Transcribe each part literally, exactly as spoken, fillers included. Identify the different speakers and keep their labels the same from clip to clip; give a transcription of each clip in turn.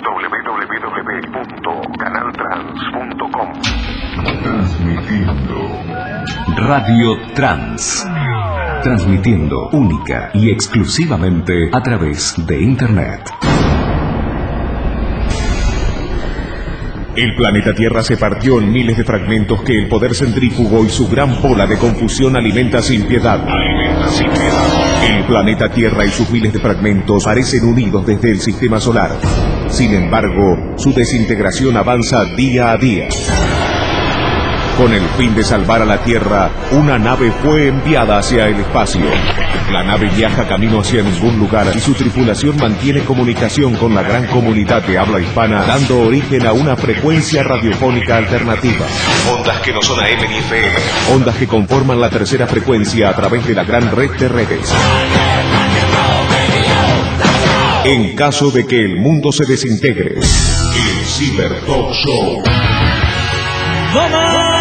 Speaker 1: w w w punto canal trans punto com.
Speaker 2: Transmitiendo Radio Trans. Transmitiendo única y exclusivamente a través de Internet. El planeta Tierra se partió en miles de fragmentos que el poder centrífugo y su gran bola de confusión alimenta sin piedad. Alimenta sin piedad. El planeta Tierra y sus miles de fragmentos parecen unidos desde el sistema solar. Sin embargo, su desintegración avanza día a día. Con el fin de salvar a la Tierra, una nave fue enviada hacia el espacio. La nave viaja camino hacia ningún lugar y su tripulación mantiene comunicación con la gran comunidad de habla hispana, dando origen a una frecuencia radiofónica alternativa. Ondas que no son A M ni F M. Ondas que conforman la tercera frecuencia a través de la gran red de redes. En caso de que el mundo se desintegre, el Cyber Talk Show.
Speaker 3: ¡Vamos!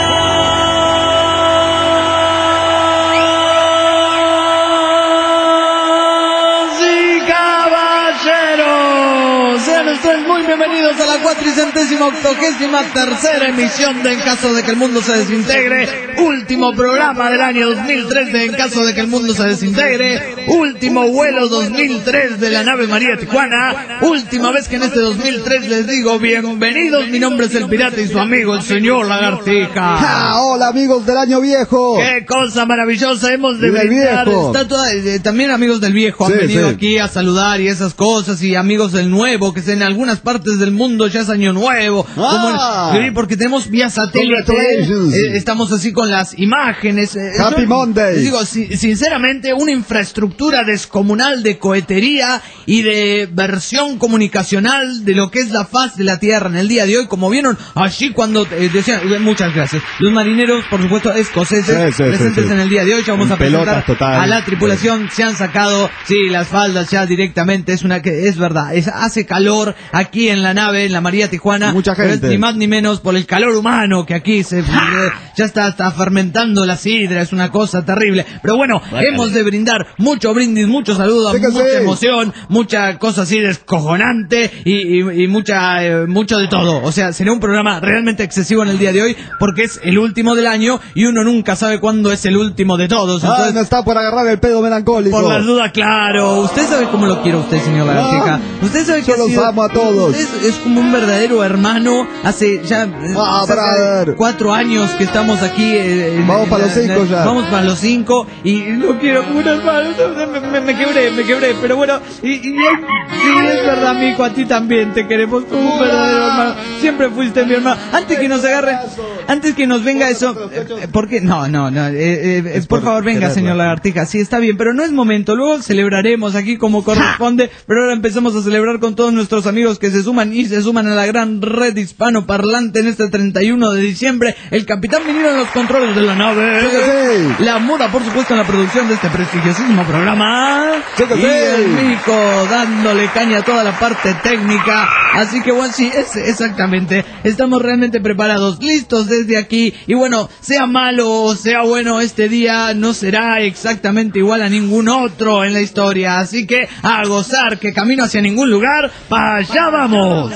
Speaker 3: Muy bienvenidos a la cuatricentésima octogésima tercera emisión de En caso de que el mundo se desintegre, último programa del año dos mil tres de En caso de que el mundo se desintegre, último vuelo dos mil tres de la nave María Tijuana, última vez que en este dos mil tres les digo bienvenidos. Mi nombre es el pirata y su amigo el señor Lagartija.
Speaker 4: ¡Ah, hola amigos del año viejo!
Speaker 3: ¡Qué cosa maravillosa! Hemos de brindar estatua, eh, también amigos del viejo han sí, venido sí. aquí a saludar y esas cosas, y amigos del nuevo, que en algunas partes del mundo ya es año nuevo,
Speaker 4: ah,
Speaker 3: como en, porque tenemos vía satélite, eh, estamos así con las imágenes. Eh,
Speaker 4: Happy
Speaker 3: yo,
Speaker 4: Monday.
Speaker 3: Digo, si, sinceramente, una infraestructura descomunal de cohetería y de versión comunicacional de lo que es la faz de la Tierra en el día de hoy, como vieron allí cuando eh, decían, muchas gracias, los marineros, por supuesto, escoceses, sí, sí, presentes sí, sí. en el día de hoy. Ya vamos en a presentar total. a la tripulación, se han sacado, sí, las faldas ya directamente, es una que es verdad, es, hace calor aquí en la nave, en la María Tijuana,
Speaker 4: mucha gente,
Speaker 3: pero es ni más ni menos por el calor humano que aquí se ¡Ah! ya está, está fermentando la sidra, es una cosa terrible. Pero bueno, bueno. hemos de brindar mucho brindis, mucho saludo, sí mucha sí. emoción, mucha cosa así descojonante y, y, y mucha eh, mucho de todo. O sea, será un programa realmente excesivo en el día de hoy porque es el último del año y uno nunca sabe cuándo es el último de todos.
Speaker 4: Entonces, ah, no está por agarrar el pedo melancólico.
Speaker 3: Por las dudas, claro. Usted sabe cómo lo quiere usted, señor Lagartija. Usted sabe que
Speaker 4: yo los sido, amo a todos.
Speaker 3: Es, es como un verdadero hermano. Hace ya
Speaker 4: ah,
Speaker 3: hace cuatro años que estamos aquí. Eh,
Speaker 4: vamos para los cinco ya.
Speaker 3: Vamos para los cinco y no quiero como un hermano. Me, me, me quebré, me quebré. Pero bueno, y, y, y sí, es verdad, amigo, a ti también te queremos como un verdadero hermano. Siempre fuiste mi hermano. Antes que nos agarre, antes que nos venga eso, eh, ¿por qué? No, no, no. Eh, eh, por favor, venga, señor Lagartija. Sí, está bien, pero no es momento. Luego celebraremos aquí como corresponde. Pero ahora empezamos a celebrar con todos nuestros amigos que se suman y se suman a la gran red hispanoparlante en este treinta y uno de diciembre. El capitán Minero en los controles de la nave.
Speaker 4: Sí, sí.
Speaker 3: La Muda, por supuesto, en la producción de este prestigiosísimo programa.
Speaker 4: Sí, sí.
Speaker 3: Y el Mico dándole caña a toda la parte técnica. Así que bueno, sí, es, exactamente. Estamos realmente preparados, listos desde aquí. Y bueno, sea malo o sea bueno, este día no será exactamente igual a ningún otro en la historia. Así que a gozar, que camino hacia ningún lugar, para allá vamos.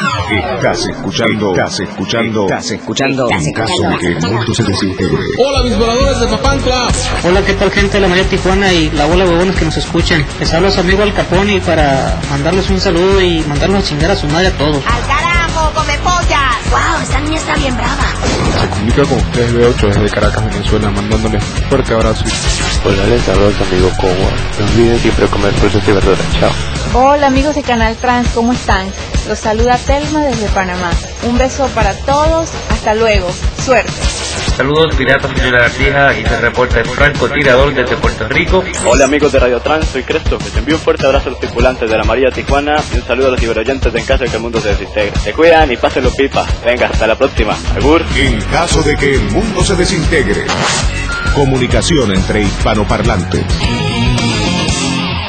Speaker 2: Estás escuchando, estás escuchando,
Speaker 5: estás escuchando.
Speaker 2: En caso de que el mundo se desintegre.
Speaker 6: Hola, mis voladores de Papantla.
Speaker 5: Hola, ¿qué tal, gente de la María Tijuana y la bola de huevones que nos escuchan? Les habla su amigo Al Capone para mandarles un saludo y mandarlos a chingar a su madre a todos.
Speaker 7: ¡Al carajo, come pollas! ¡Wow, esta niña está bien brava!
Speaker 8: Se comunica con ustedes B ocho desde Caracas, Venezuela, mandándoles un fuerte abrazo.
Speaker 9: Hola, les hablo a su amigo Cowa. No olviden siempre comer frutas y verduras. Chao.
Speaker 10: Hola amigos de Canal Trans, ¿cómo están? Los saluda Telma desde Panamá. Un beso para todos, hasta luego, suerte.
Speaker 11: Saludos piratas, señor Lagartija, aquí se reporta el Franco Tirador desde Puerto Rico.
Speaker 12: Hola amigos de Radio Trans, soy Cresto. Les envío un fuerte abrazo a los tripulantes de la María Tijuana y un saludo a los ciberoyentes de En caso de que el mundo se desintegre. Se cuidan y pásenlo pipa. Venga, hasta la próxima. Agur.
Speaker 2: En caso de que el mundo se desintegre. Comunicación entre hispanoparlantes.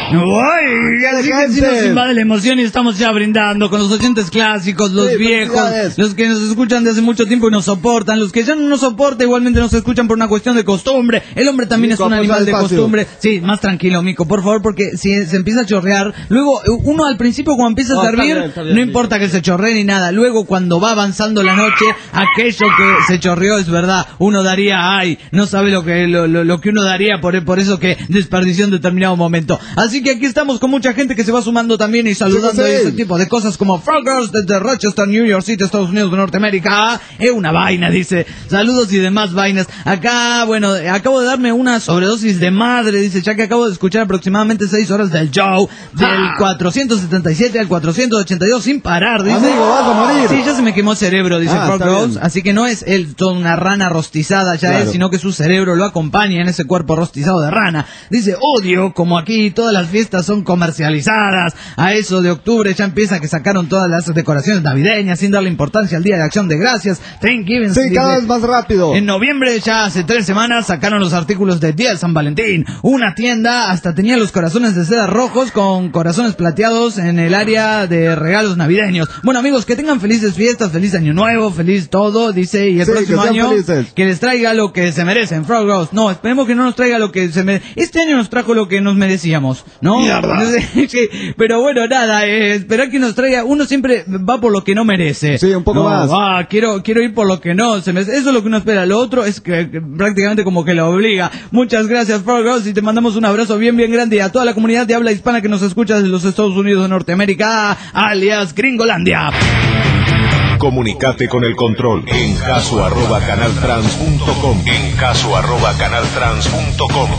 Speaker 3: Uy, así que si nos invade la emoción y estamos ya brindando con los oyentes clásicos, los sí, viejos, los que nos escuchan desde hace mucho tiempo y nos soportan, los que ya no nos soportan igualmente nos escuchan por una cuestión de costumbre. El hombre también Mico, es un animal de espacio. Costumbre. Sí, más tranquilo, Mico, por favor, porque si se empieza a chorrear, luego uno al principio cuando empieza a oh, servir, está bien, está bien, no importa que se chorree ni nada, luego cuando va avanzando la noche, aquello que se chorreó es verdad, uno daría, ay, no sabe lo que lo, lo, lo que uno daría por, por eso que desperdició en determinado momento. Así que aquí estamos con mucha gente que se va sumando también y saludando sí, sí. ese tipo de cosas como Frogers desde Rochester, New York City, Estados Unidos de Norteamérica. Es una vaina, dice. Saludos y demás vainas. Acá, bueno, acabo de darme una sobredosis de madre, dice, ya que acabo de escuchar aproximadamente seis horas del show, del ah. cuatrocientos setenta y siete al cuatrocientos ochenta y dos sin parar, dice.
Speaker 4: Amigo, vas a morir.
Speaker 3: Sí, ya se me quemó el cerebro, dice ah, Frogers. Así que no es él toda una rana rostizada, ya claro. es, sino que su cerebro lo acompaña en ese cuerpo rostizado de rana. Dice, odio, como aquí todas las fiestas son comercializadas. A eso de octubre ya empieza que sacaron todas las decoraciones navideñas sin darle importancia al Día de Acción de Gracias. Thanksgiving.
Speaker 4: Sí, cada vez más rápido.
Speaker 3: En noviembre, ya hace tres semanas, sacaron los artículos de Día de San Valentín. Una tienda hasta tenía los corazones de seda rojos con corazones plateados en el área de regalos navideños. Bueno, amigos, que tengan felices fiestas, feliz año nuevo, feliz todo, dice, y el sí, próximo que año felices. Que les traiga lo que se merecen. Frog Rose. No, esperemos que no nos traiga lo que se merece. Este año nos trajo lo que nos merecíamos, ¿no? Mierda. Sí, pero bueno, nada, eh, esperar que nos traiga, uno siempre va por lo que no merece.
Speaker 4: Sí, un poco
Speaker 3: no,
Speaker 4: más.
Speaker 3: Ah, quiero, quiero ir por lo que no se merece. Eso es lo que uno espera. Lo otro es que, que prácticamente como que lo obliga. Muchas gracias, Frog Rose, y te mandamos un abrazo bien, bien grande y a toda la comunidad de habla hispana que nos escucha desde los Estados Unidos de Norteamérica, alias Gringolandia.
Speaker 2: Comunicate con el control en caso arroba canaltrans punto com, en caso arroba canaltrans punto com.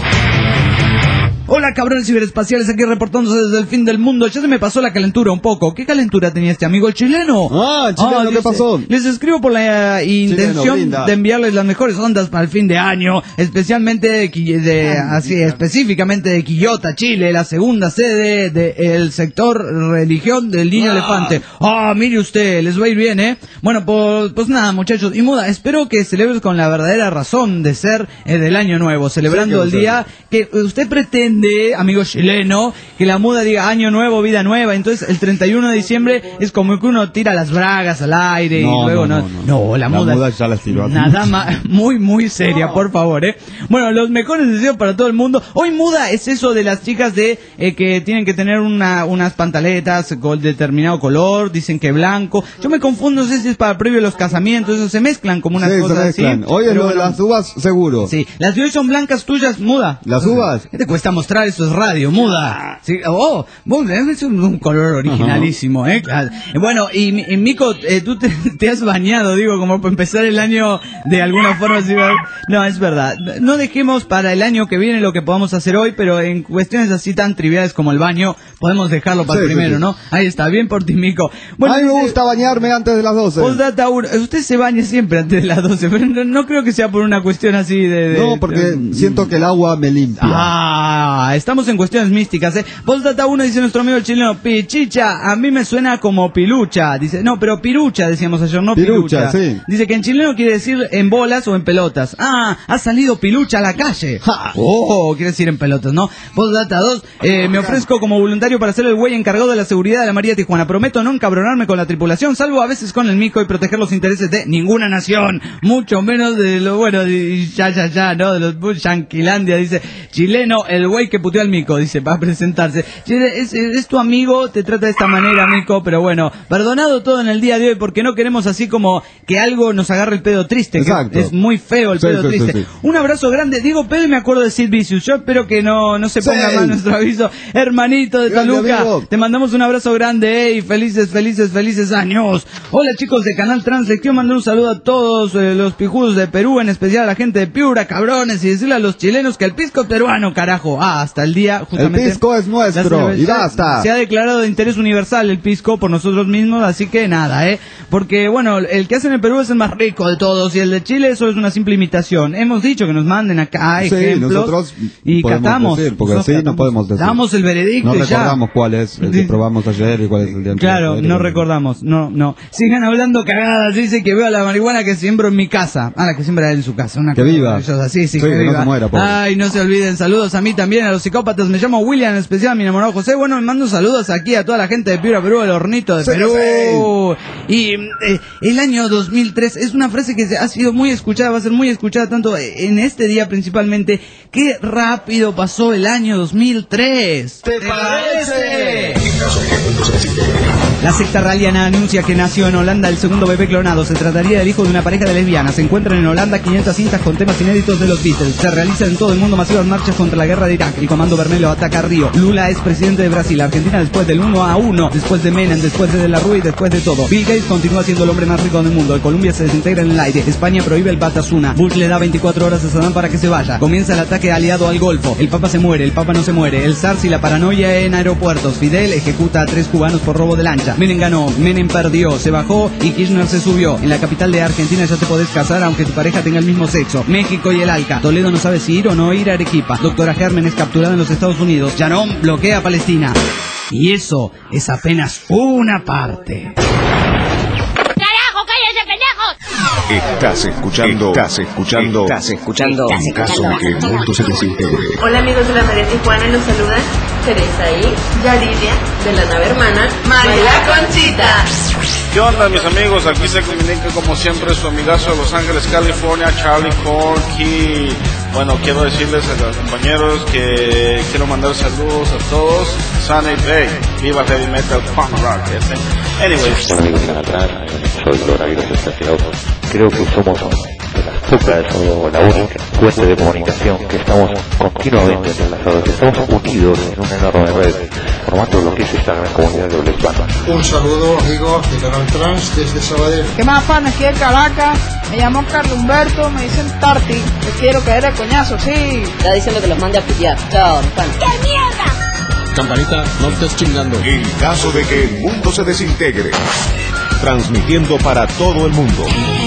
Speaker 3: Hola cabrones ciberespaciales, aquí reportándose desde el fin del mundo. Ya se me pasó la calentura un poco. ¿Qué calentura tenía este amigo el chileno?
Speaker 4: Ah, el chileno,
Speaker 3: ah,
Speaker 4: ¿qué pasó?
Speaker 3: Les escribo por la uh, intención de enviarles las mejores ondas para el fin de año, especialmente de, de ah, así mira. específicamente de Quillota, Chile, la segunda sede del sector religión del Niño ah. Elefante. Ah, mire usted, les va a ir bien, ¿eh? Bueno, pues, pues nada, muchachos. Y Muda, espero que celebres con la verdadera razón de ser eh, del año nuevo, celebrando sí, el día que usted pretende, amigo chileno, que la Muda diga año nuevo, vida nueva. Entonces el treinta y uno de diciembre es como que uno tira las bragas al aire no, y luego no, no, no, no. no la, la Muda,
Speaker 4: muda ya las tiró
Speaker 3: nada más, muy muy seria, por favor, eh. Bueno, los mejores deseos para todo el mundo. Hoy Muda es eso de las chicas de eh, que tienen que tener una, unas pantaletas con determinado color, dicen que blanco. Yo me confundo, no sé si es para previo a los casamientos, eso se mezclan como unas sí, cosas así.
Speaker 4: Hoy es lo bueno, de las uvas seguro.
Speaker 3: Sí, las de hoy son blancas tuyas, Muda.
Speaker 4: Las uvas.
Speaker 3: ¿Qué te cuesta mostrar? Eso es radio, Muda. Sí, oh, es un color originalísimo, ¿eh? Bueno, y, y Mico, eh, tú te, te has bañado, digo, como para empezar el año de alguna forma. Así, no, es verdad. No dejemos para el año que viene lo que podamos hacer hoy, pero en cuestiones así tan triviales como el baño, podemos dejarlo para sí, el primero, sí, sí. ¿no? Ahí está, bien por ti, Mico.
Speaker 4: Bueno, a mí me dice, gusta bañarme antes de las doce.
Speaker 3: Postdata uno, usted se baña siempre antes de las doce, pero no, no creo que sea por una cuestión así de... de
Speaker 4: no, porque de, siento que el agua me limpia.
Speaker 3: Ah, estamos en cuestiones místicas, ¿eh? Postdata uno, dice nuestro amigo el chileno, Pichicha, a mí me suena como pilucha. Dice, no, pero pirucha decíamos ayer, no pilucha.
Speaker 4: Pirucha, sí.
Speaker 3: Dice que en chileno quiere decir en bolas o en pelotas. Ah, ha salido pilucha a la calle. Ja. Oh, quiere decir en pelotas, ¿no? Postdata dos, eh, me ofrezco como voluntario para ser el güey encargado de la seguridad de la María Tijuana. Prometo no encabronarme con la tripulación, salvo a veces con el Mico, y proteger los intereses de ninguna nación, mucho menos de lo bueno, de, ya, ya, ya, ¿no? De los Yanquilandia, dice, chileno, el güey que puteó al Mico, dice, va a presentarse. Es, es, es tu amigo, te trata de esta manera, Mico, pero bueno, perdonado todo en el día de hoy, porque no queremos así como que algo nos agarre el pedo triste, que es muy feo el sí, pedo sí, triste. Sí, sí. Un abrazo grande, digo pedo y me acuerdo de Sid Vicious, yo espero que no, no se ponga sí. mal nuestro aviso, hermanito de grande Toluca, amigo. Te mandamos un abrazo grande, eh, y felices, felices, felices años. Hola chicos de Canal Trans, les quiero mandar un saludo a todos eh, los pijudos de Perú, en especial a la gente de Piura, cabrones, y decirle a los chilenos que el pisco peruano, carajo, ah, hasta el día, justamente.
Speaker 4: El pisco es nuestro, y basta.
Speaker 3: Se ha declarado de interés universal el pisco por nosotros mismos, así que nada, eh, porque bueno, el que hacen en Perú es el más rico de todos, y el de Chile eso es una simple imitación. Hemos dicho que nos manden acá sí, ejemplos,
Speaker 4: nosotros
Speaker 3: y catamos.
Speaker 4: Decir, porque así no podemos decir.
Speaker 3: Damos el veredicto
Speaker 4: no
Speaker 3: y ya.
Speaker 4: No recordamos cuál es el que probamos ayer y cuál es el día anterior.
Speaker 3: Claro, no recordamos, no, no. Sigan hablando cagadas, dice que veo a la marihuana que siembro en mi casa. Ah, la que siembra en su casa. Una
Speaker 4: que viva.
Speaker 3: Sí, sí,
Speaker 4: sí,
Speaker 3: que, que
Speaker 4: viva.
Speaker 3: No
Speaker 4: se muera, pobre.
Speaker 3: Ay, no se olviden, saludos a mí también. también a los psicópatas. Me llamo William, en especial a mi enamorado José. Bueno, me mando saludos aquí a toda la gente de Piura, Perú, el hornito de
Speaker 4: Sí,
Speaker 3: Perú. Y eh, el año dos mil tres es una frase que ha sido muy escuchada, va a ser muy escuchada tanto en este día principalmente. ¡Qué rápido pasó el año dos mil tres!
Speaker 2: ¿Te parece?
Speaker 3: La secta raliana anuncia que nació en Holanda el segundo bebé clonado. Se trataría del hijo de una pareja de lesbianas. Se encuentran en Holanda quinientas cintas con temas inéditos de los Beatles. Se realizan en todo el mundo masivas marchas contra la guerra de Irak. El Comando Vermelho ataca a Río. Lula es presidente de Brasil. Argentina después del uno a uno. Después de Menem, después de De la Rúa y después de todo. Bill Gates continúa siendo el hombre más rico del mundo. Colombia se desintegra en el aire. España prohíbe el Batasuna. Bush le da veinticuatro horas a Saddam para que se vaya. Comienza el ataque aliado al Golfo. El Papa se muere. El Papa no se muere. El SARS y la paranoia en aeropuertos. Fidel ejecuta a tres cubanos por robo de lancha. Menem ganó. Menem perdió, se bajó y Kirchner se subió. En la capital de Argentina ya te podés casar aunque tu pareja tenga el mismo sexo. México y el Alca. Toledo no sabe si ir o no ir a Arequipa. Doctora Germen es capturada en los Estados Unidos. Sharon bloquea a Palestina. Y eso es apenas una parte.
Speaker 7: ¡Carajo, cállense, pendejos!
Speaker 2: Estás escuchando, estás escuchando,
Speaker 13: Estás escuchando.
Speaker 2: en caso de que el mundo se desintegre.
Speaker 14: Hola amigos de la María Tijuana, los saludan Teresa y Yaridia de la nave hermana María Conchita.
Speaker 15: ¿Qué onda mis amigos? Aquí se comunica como siempre su amigazo de Los Ángeles, California, Charlie Corky. Bueno, quiero decirles a los compañeros que quiero mandar saludos a todos. Sunny Bay, viva Heavy Metal Punk Rock. ¿sí? Anyways.
Speaker 9: Hola amigos de la Trans, soy Lora Aguirre Estacionados. Creo que somos de las pocas o la única fuente de comunicación que estamos continuamente entrelazados, estamos unidos en una enorme red, formando lo que es esta gran comunidad de los hispanos.
Speaker 16: Un saludo amigos de Canal Trans desde Sabadell.
Speaker 17: ¿Qué más, fan? Aquí de Caracas. Me llamo Carlos Humberto, me dicen Tarti. Te quiero caer el coñazo, sí.
Speaker 18: Está diciendo que los mande a pillar. Chao, fan.
Speaker 7: ¡Qué mierda!
Speaker 6: Campanita, no estés chingando.
Speaker 2: En caso de que el mundo se desintegre, transmitiendo para todo el mundo.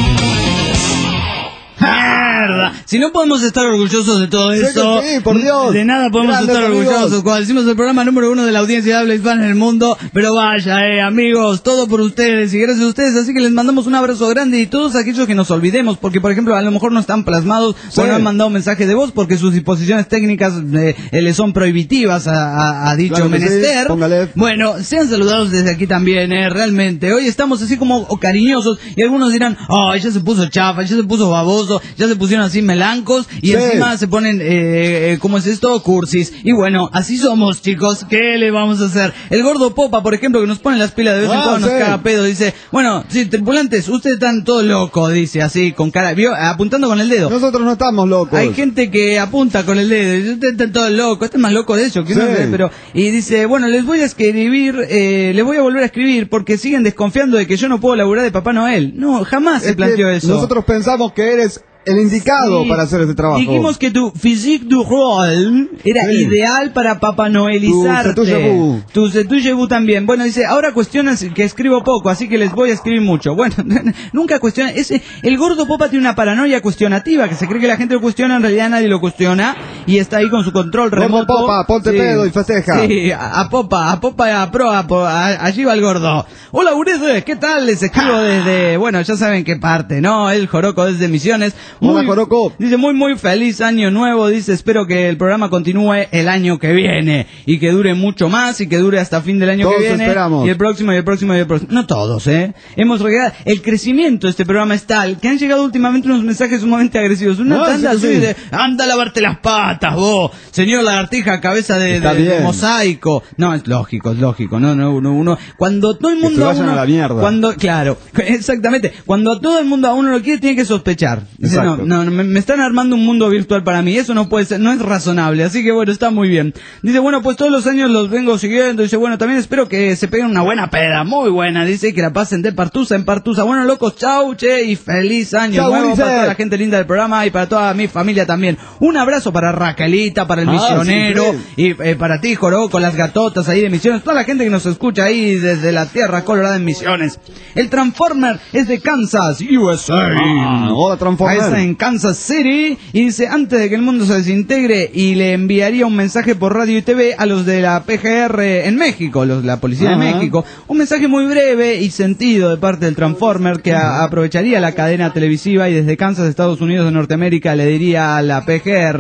Speaker 3: ¡Mierda! Si no podemos estar orgullosos de todo
Speaker 4: Sí,
Speaker 3: esto,
Speaker 4: sí, por Dios.
Speaker 3: de nada podemos
Speaker 4: Grandes
Speaker 3: estar
Speaker 4: amigos.
Speaker 3: orgullosos. Cuando decimos el programa número uno de la audiencia de habla hispana en el mundo, pero vaya, eh, amigos, todo por ustedes y gracias a ustedes, así que les mandamos un abrazo grande y todos aquellos que nos olvidemos, porque por ejemplo, a lo mejor no están plasmados
Speaker 4: Sí.
Speaker 3: o no han mandado un mensaje de voz porque sus disposiciones técnicas eh, eh, les son prohibitivas a, a, a dicho
Speaker 4: Claro que sí,
Speaker 3: menester.
Speaker 4: póngale.
Speaker 3: Bueno, sean saludados desde aquí también, eh, realmente. Hoy estamos así como cariñosos y algunos dirán, oh, ya se puso chafa, ya se puso baboso, ya se pusieron así melancos y
Speaker 4: Sí.
Speaker 3: encima se ponen, eh, eh, ¿cómo es esto? Cursis. Y bueno, así somos, chicos. ¿Qué le vamos a hacer? El gordo Popa, por ejemplo, que nos pone las pilas de vez en
Speaker 4: Ah,
Speaker 3: cuando,
Speaker 4: sí.
Speaker 3: nos caga pedo, dice, bueno, sí, tripulantes, ustedes están todos locos, dice así, con cara, vio, apuntando con el dedo.
Speaker 4: Nosotros no estamos locos.
Speaker 3: Hay gente que apunta con el dedo, dice, ustedes están todos locos, este es más loco de eso, que
Speaker 4: Sí.
Speaker 3: no sé, pero, y dice, bueno, les voy a escribir, eh, les voy a volver a escribir porque siguen desconfiando de que yo no puedo laburar de Papá Noel. No, jamás se
Speaker 4: Es que
Speaker 3: planteó eso.
Speaker 4: Nosotros pensamos que eres el indicado
Speaker 3: Sí.
Speaker 4: para hacer ese trabajo.
Speaker 3: Dijimos que tu physique du rôle era
Speaker 4: Sí.
Speaker 3: ideal para papanoelizarte.
Speaker 4: Tu c'est tu je
Speaker 3: Tu c'est tu je vous también. Bueno, dice, ahora cuestionan que escribo poco, así que les voy a escribir mucho. Bueno, nunca cuestiona. Ese, el gordo Popa tiene una paranoia cuestionativa, que se cree que la gente lo cuestiona, en realidad nadie lo cuestiona, y está ahí con su control
Speaker 4: Gordo
Speaker 3: remoto.
Speaker 4: Popa, ponte pedo y festeja.
Speaker 3: Sí, a, a Popa, a Popa, a Pro, a, Po- a- allí va el gordo. Hola, Uredes, ¿qué tal? Les escribo desde, bueno, ya saben qué parte, ¿no? El Joroco desde Misiones.
Speaker 4: Hola, Joroco.
Speaker 3: Dice, muy, muy feliz año nuevo. Dice, espero que el programa continúe el año que viene. Y que dure mucho más y que dure hasta fin del año
Speaker 4: Todos
Speaker 3: que viene.
Speaker 4: esperamos.
Speaker 3: Y el próximo, y el próximo, y el próximo. No todos, ¿eh? Hemos llegado. El crecimiento de este programa es tal que han llegado últimamente unos mensajes sumamente agresivos. Una
Speaker 4: Ah,
Speaker 3: tanda
Speaker 4: sí,
Speaker 3: así
Speaker 4: sí.
Speaker 3: de, anda a lavarte las patas, vos. Señor lagartija, cabeza de,
Speaker 4: Está
Speaker 3: de- de
Speaker 4: bien.
Speaker 3: mosaico. No, es lógico, es lógico. No, no, uno, uno. Cuando todo el
Speaker 4: Que
Speaker 3: mundo
Speaker 4: se
Speaker 3: a
Speaker 4: vayan
Speaker 3: uno-
Speaker 4: a la mierda.
Speaker 3: Cuando, claro, exactamente. Cuando todo el mundo a uno lo quiere, tiene que sospechar. Dice, no,
Speaker 4: Exacto.
Speaker 3: no, no, me, me están armando un mundo virtual para mí. Eso no puede ser, no es razonable. Así que bueno, está muy bien. Dice, bueno, pues todos los años los vengo siguiendo. Dice, bueno, también espero que se peguen una buena peda, muy buena. Dice, y que la pasen de partusa en partusa. Bueno, locos, chau, che, y feliz año
Speaker 4: Chau,
Speaker 3: nuevo
Speaker 4: Ulises.
Speaker 3: para toda la gente linda del programa y para toda mi familia también. Un abrazo para Raquelita, para el
Speaker 4: Ah,
Speaker 3: misionero,
Speaker 4: sí,
Speaker 3: y eh, para ti, Joroco, las gatotas ahí de Misiones, toda la gente que nos escucha ahí desde la tierra colorada en Misiones. El Transformer es de Kansas, U S A.
Speaker 4: Ah, hola, Transformer.
Speaker 3: Ahí está en Kansas City y dice, antes de que el mundo se desintegre, y le enviaría un mensaje por radio y T V a los de la P G R en México, los de la Policía
Speaker 4: Ajá.
Speaker 3: de México, un mensaje muy breve y sentido de parte del Transformer que a- aprovecharía la cadena televisiva y desde Kansas, Estados Unidos de Norteamérica, le diría a la P G R,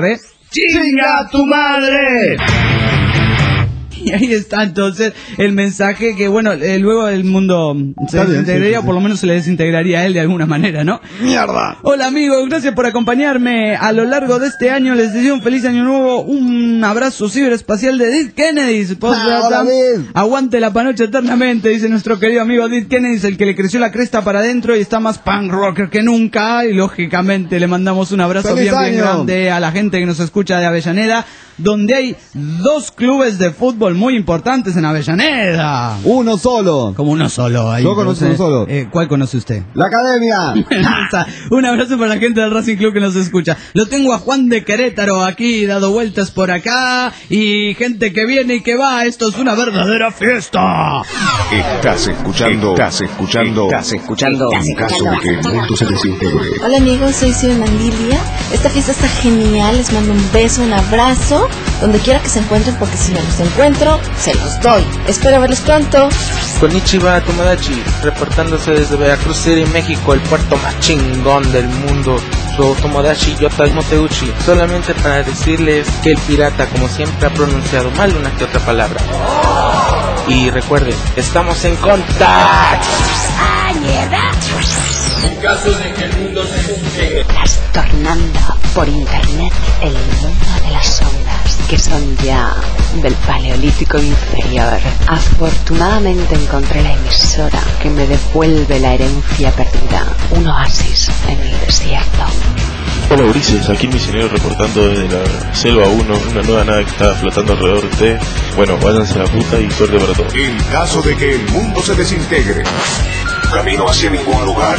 Speaker 3: ¡Chinga tu madre! Y ahí está entonces el mensaje que, bueno, eh, luego el mundo se
Speaker 4: Está bien,
Speaker 3: desintegraría,
Speaker 4: sí, sí,
Speaker 3: o por lo menos se le desintegraría a él de alguna manera, ¿no?
Speaker 4: ¡Mierda!
Speaker 3: Hola amigos, gracias por acompañarme a lo largo de este año. Les deseo un feliz año nuevo, un abrazo ciberespacial de Dick Kennedy.
Speaker 4: Ah,
Speaker 3: aguante la panocha eternamente, dice nuestro querido amigo Dick Kennedy, el que le creció la cresta para adentro y está más punk rocker que nunca. Y lógicamente le mandamos un abrazo bien, bien grande a la gente que nos escucha de Avellaneda, donde hay dos clubes de fútbol muy importantes en Avellaneda.
Speaker 4: Uno solo.
Speaker 3: Como uno solo. Ahí,
Speaker 4: Yo conozco uno solo.
Speaker 3: Eh, ¿Cuál conoce usted?
Speaker 4: La Academia.
Speaker 3: Un abrazo para la gente del Racing Club que nos escucha. Lo tengo a Juan de Querétaro aquí, dado vueltas por acá. Y gente que viene y que va. Esto es una verdadera fiesta.
Speaker 2: Estás escuchando, estás escuchando, estás escuchando. En caso de que el mundo se desintegre.
Speaker 10: Hola amigos, soy Ciudad Mandilia. Esta fiesta está genial, les mando un beso, un abrazo, donde quiera que se encuentren, porque si no los encuentro, se los doy. Espero verlos pronto.
Speaker 13: Konnichiwa Tomodachi, reportándose desde Veracruz City, México, el puerto más chingón del mundo. Su Tomodachi Yota Moteuchi, solamente para decirles que el pirata, como siempre, ha pronunciado mal una que otra palabra. Y recuerden, estamos en contacto.
Speaker 7: ¡Ah, mierda!
Speaker 19: En caso de que el mundo se desintegre.
Speaker 20: Trastornando por internet el mundo de las ondas, que son ya del Paleolítico inferior. Afortunadamente encontré la emisora que me devuelve la herencia perdida, un oasis en el desierto.
Speaker 21: Hola Ulises, aquí misionero reportando desde la Selva uno, una nueva nave que está flotando alrededor de... Bueno, váyanse a la puta y suerte para todos.
Speaker 2: En caso de que el mundo se desintegre, camino hacia ningún lugar.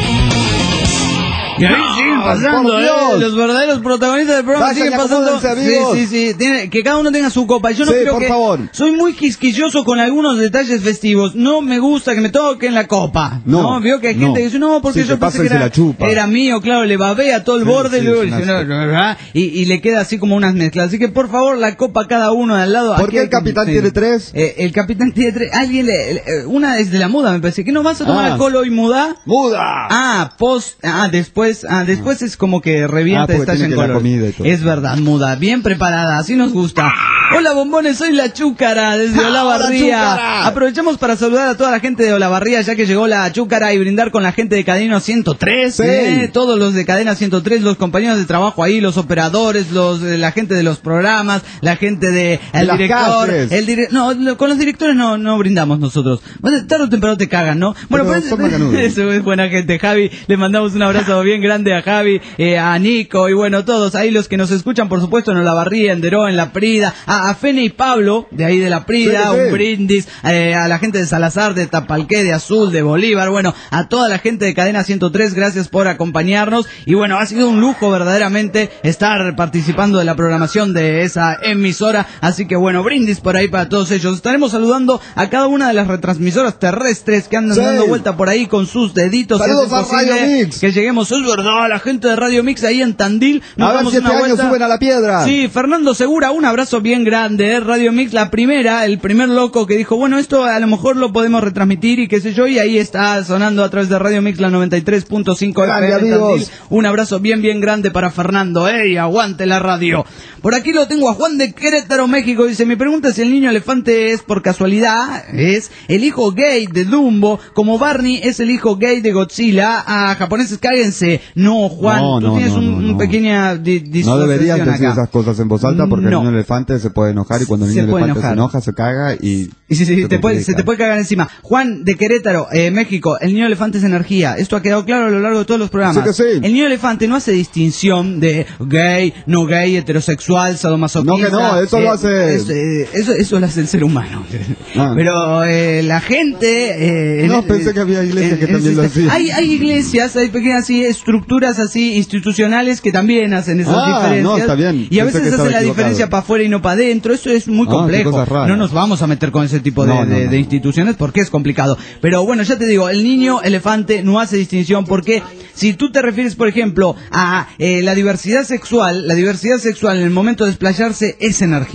Speaker 3: Y ahí siguen pasando, ¿eh? Los verdaderos protagonistas del programa siguen pasando. Sí, sí, sí. Tiene, que cada uno tenga su copa. Yo no
Speaker 4: sí,
Speaker 3: creo
Speaker 4: por
Speaker 3: que.
Speaker 4: Favor.
Speaker 3: Soy muy quisquilloso con algunos detalles festivos. No me gusta que me toquen la copa. No. ¿no? Veo que hay gente
Speaker 4: no.
Speaker 3: que dice, no, porque
Speaker 4: sí,
Speaker 3: yo pensé que era, era mío, claro, le babea todo el sí, borde sí, y, luego dice, no, no, y, y le queda así como unas mezclas. Así que por favor, la copa cada uno de al lado.
Speaker 4: ¿Por qué el capitán sí. tiene tres?
Speaker 3: Eh, el capitán tiene tres. Alguien le. le una es de la muda, me parece. ¿Qué nos vas a tomar ah. alcohol hoy, muda?
Speaker 4: ¡Muda!
Speaker 3: Ah, post. Ah, después. Ah, después es como que revienta,
Speaker 4: ah,
Speaker 3: estalla en color. Es verdad, muda, bien preparada, así nos gusta. Hola bombones, soy la Chúcara desde
Speaker 4: ¡Ah,
Speaker 3: Olavarría. Aprovechamos para saludar a toda la gente de Olavarría, ya que llegó la Chúcara, y brindar con la gente de Cadena ciento tres, sí. ¿eh? Todos los de Cadena ciento tres, los compañeros de trabajo ahí, los operadores, los la gente de los programas, la gente de el de director, el dire no, lo, con los directores no no brindamos nosotros. Bueno, tarde o temprano te cagan, ¿no? Bueno, pero pues, eso es buena gente, Javi. Le mandamos un abrazo bien grande a Javi, eh, a Nico y bueno, todos ahí los que nos escuchan, por supuesto, en Olavarría, en Deró, en La Prida, a, a Fene y Pablo, de ahí de La Prida, sí, sí. un brindis, eh, a la gente de Salazar, de Tapalqué, de Azul, de Bolívar, bueno, a toda la gente de Cadena ciento tres, gracias por acompañarnos y bueno, ha sido un lujo verdaderamente estar participando de la programación de esa emisora, así que bueno, brindis por ahí para todos ellos. Estaremos saludando a cada una de las retransmisoras terrestres que andan sí. dando vuelta por ahí con sus deditos.
Speaker 4: Saludos a Radio Mix.
Speaker 3: Que lleguemos, es verdad, la gente de Radio Mix ahí en Tandil. Nos
Speaker 4: a ver si este año vuelta. Suben a la piedra.
Speaker 3: Sí, Fernando Segura, un abrazo bien grande, ¿eh? Radio Mix, la primera, el primer loco que dijo, bueno, esto a lo mejor lo podemos retransmitir y qué sé yo, y ahí está sonando a través de Radio Mix, la noventa y tres punto cinco F M Tandil. Un abrazo bien, bien grande para Fernando, ¡ey, aguante la radio! Por aquí lo tengo a Juan de Querétaro, México, dice, mi pregunta es si el niño elefante es por casualidad, es el hijo gay de Dumbo, como Barney es el hijo gay de Godzilla. A japoneses, cáguense. No, Juan,
Speaker 4: no,
Speaker 3: tú
Speaker 4: no,
Speaker 3: tienes
Speaker 4: no,
Speaker 3: un,
Speaker 4: no, no.
Speaker 3: un pequeña di disociación
Speaker 4: No deberías
Speaker 3: acá.
Speaker 4: decir esas cosas en voz alta porque no. el niño elefante se puede enojar y cuando el niño elefante
Speaker 3: enojar.
Speaker 4: se enoja se caga y...
Speaker 3: Y sí, sí, te puede, se te puede cagar encima. Juan de Querétaro, eh, México, el niño elefante es energía. Esto ha quedado claro a lo largo de todos los programas.
Speaker 4: Sí que sí.
Speaker 3: El niño elefante no hace distinción de gay, no gay, heterosexual, sadomasoquista.
Speaker 4: No, que no, eso eh, lo hace...
Speaker 3: Eso, eh, eso, eso lo hace el ser humano. Ah. Pero eh, la gente... Eh,
Speaker 4: no,
Speaker 3: en,
Speaker 4: pensé que había iglesias que también lo hacían.
Speaker 3: Hay, hay iglesias, hay pequeñas así, estructuras así, institucionales que también hacen esas
Speaker 4: ah,
Speaker 3: diferencias.
Speaker 4: No, está bien.
Speaker 3: Y a veces se hace la diferencia para afuera y no para adentro. Eso es muy complejo.
Speaker 4: Ah,
Speaker 3: no nos vamos a meter con ese tipo de, no, no, de, de instituciones porque es complicado. Pero bueno, ya te digo, el niño elefante no hace distinción porque si tú te refieres, por ejemplo, a eh, la diversidad sexual, la diversidad sexual en el momento de desplayarse es energía.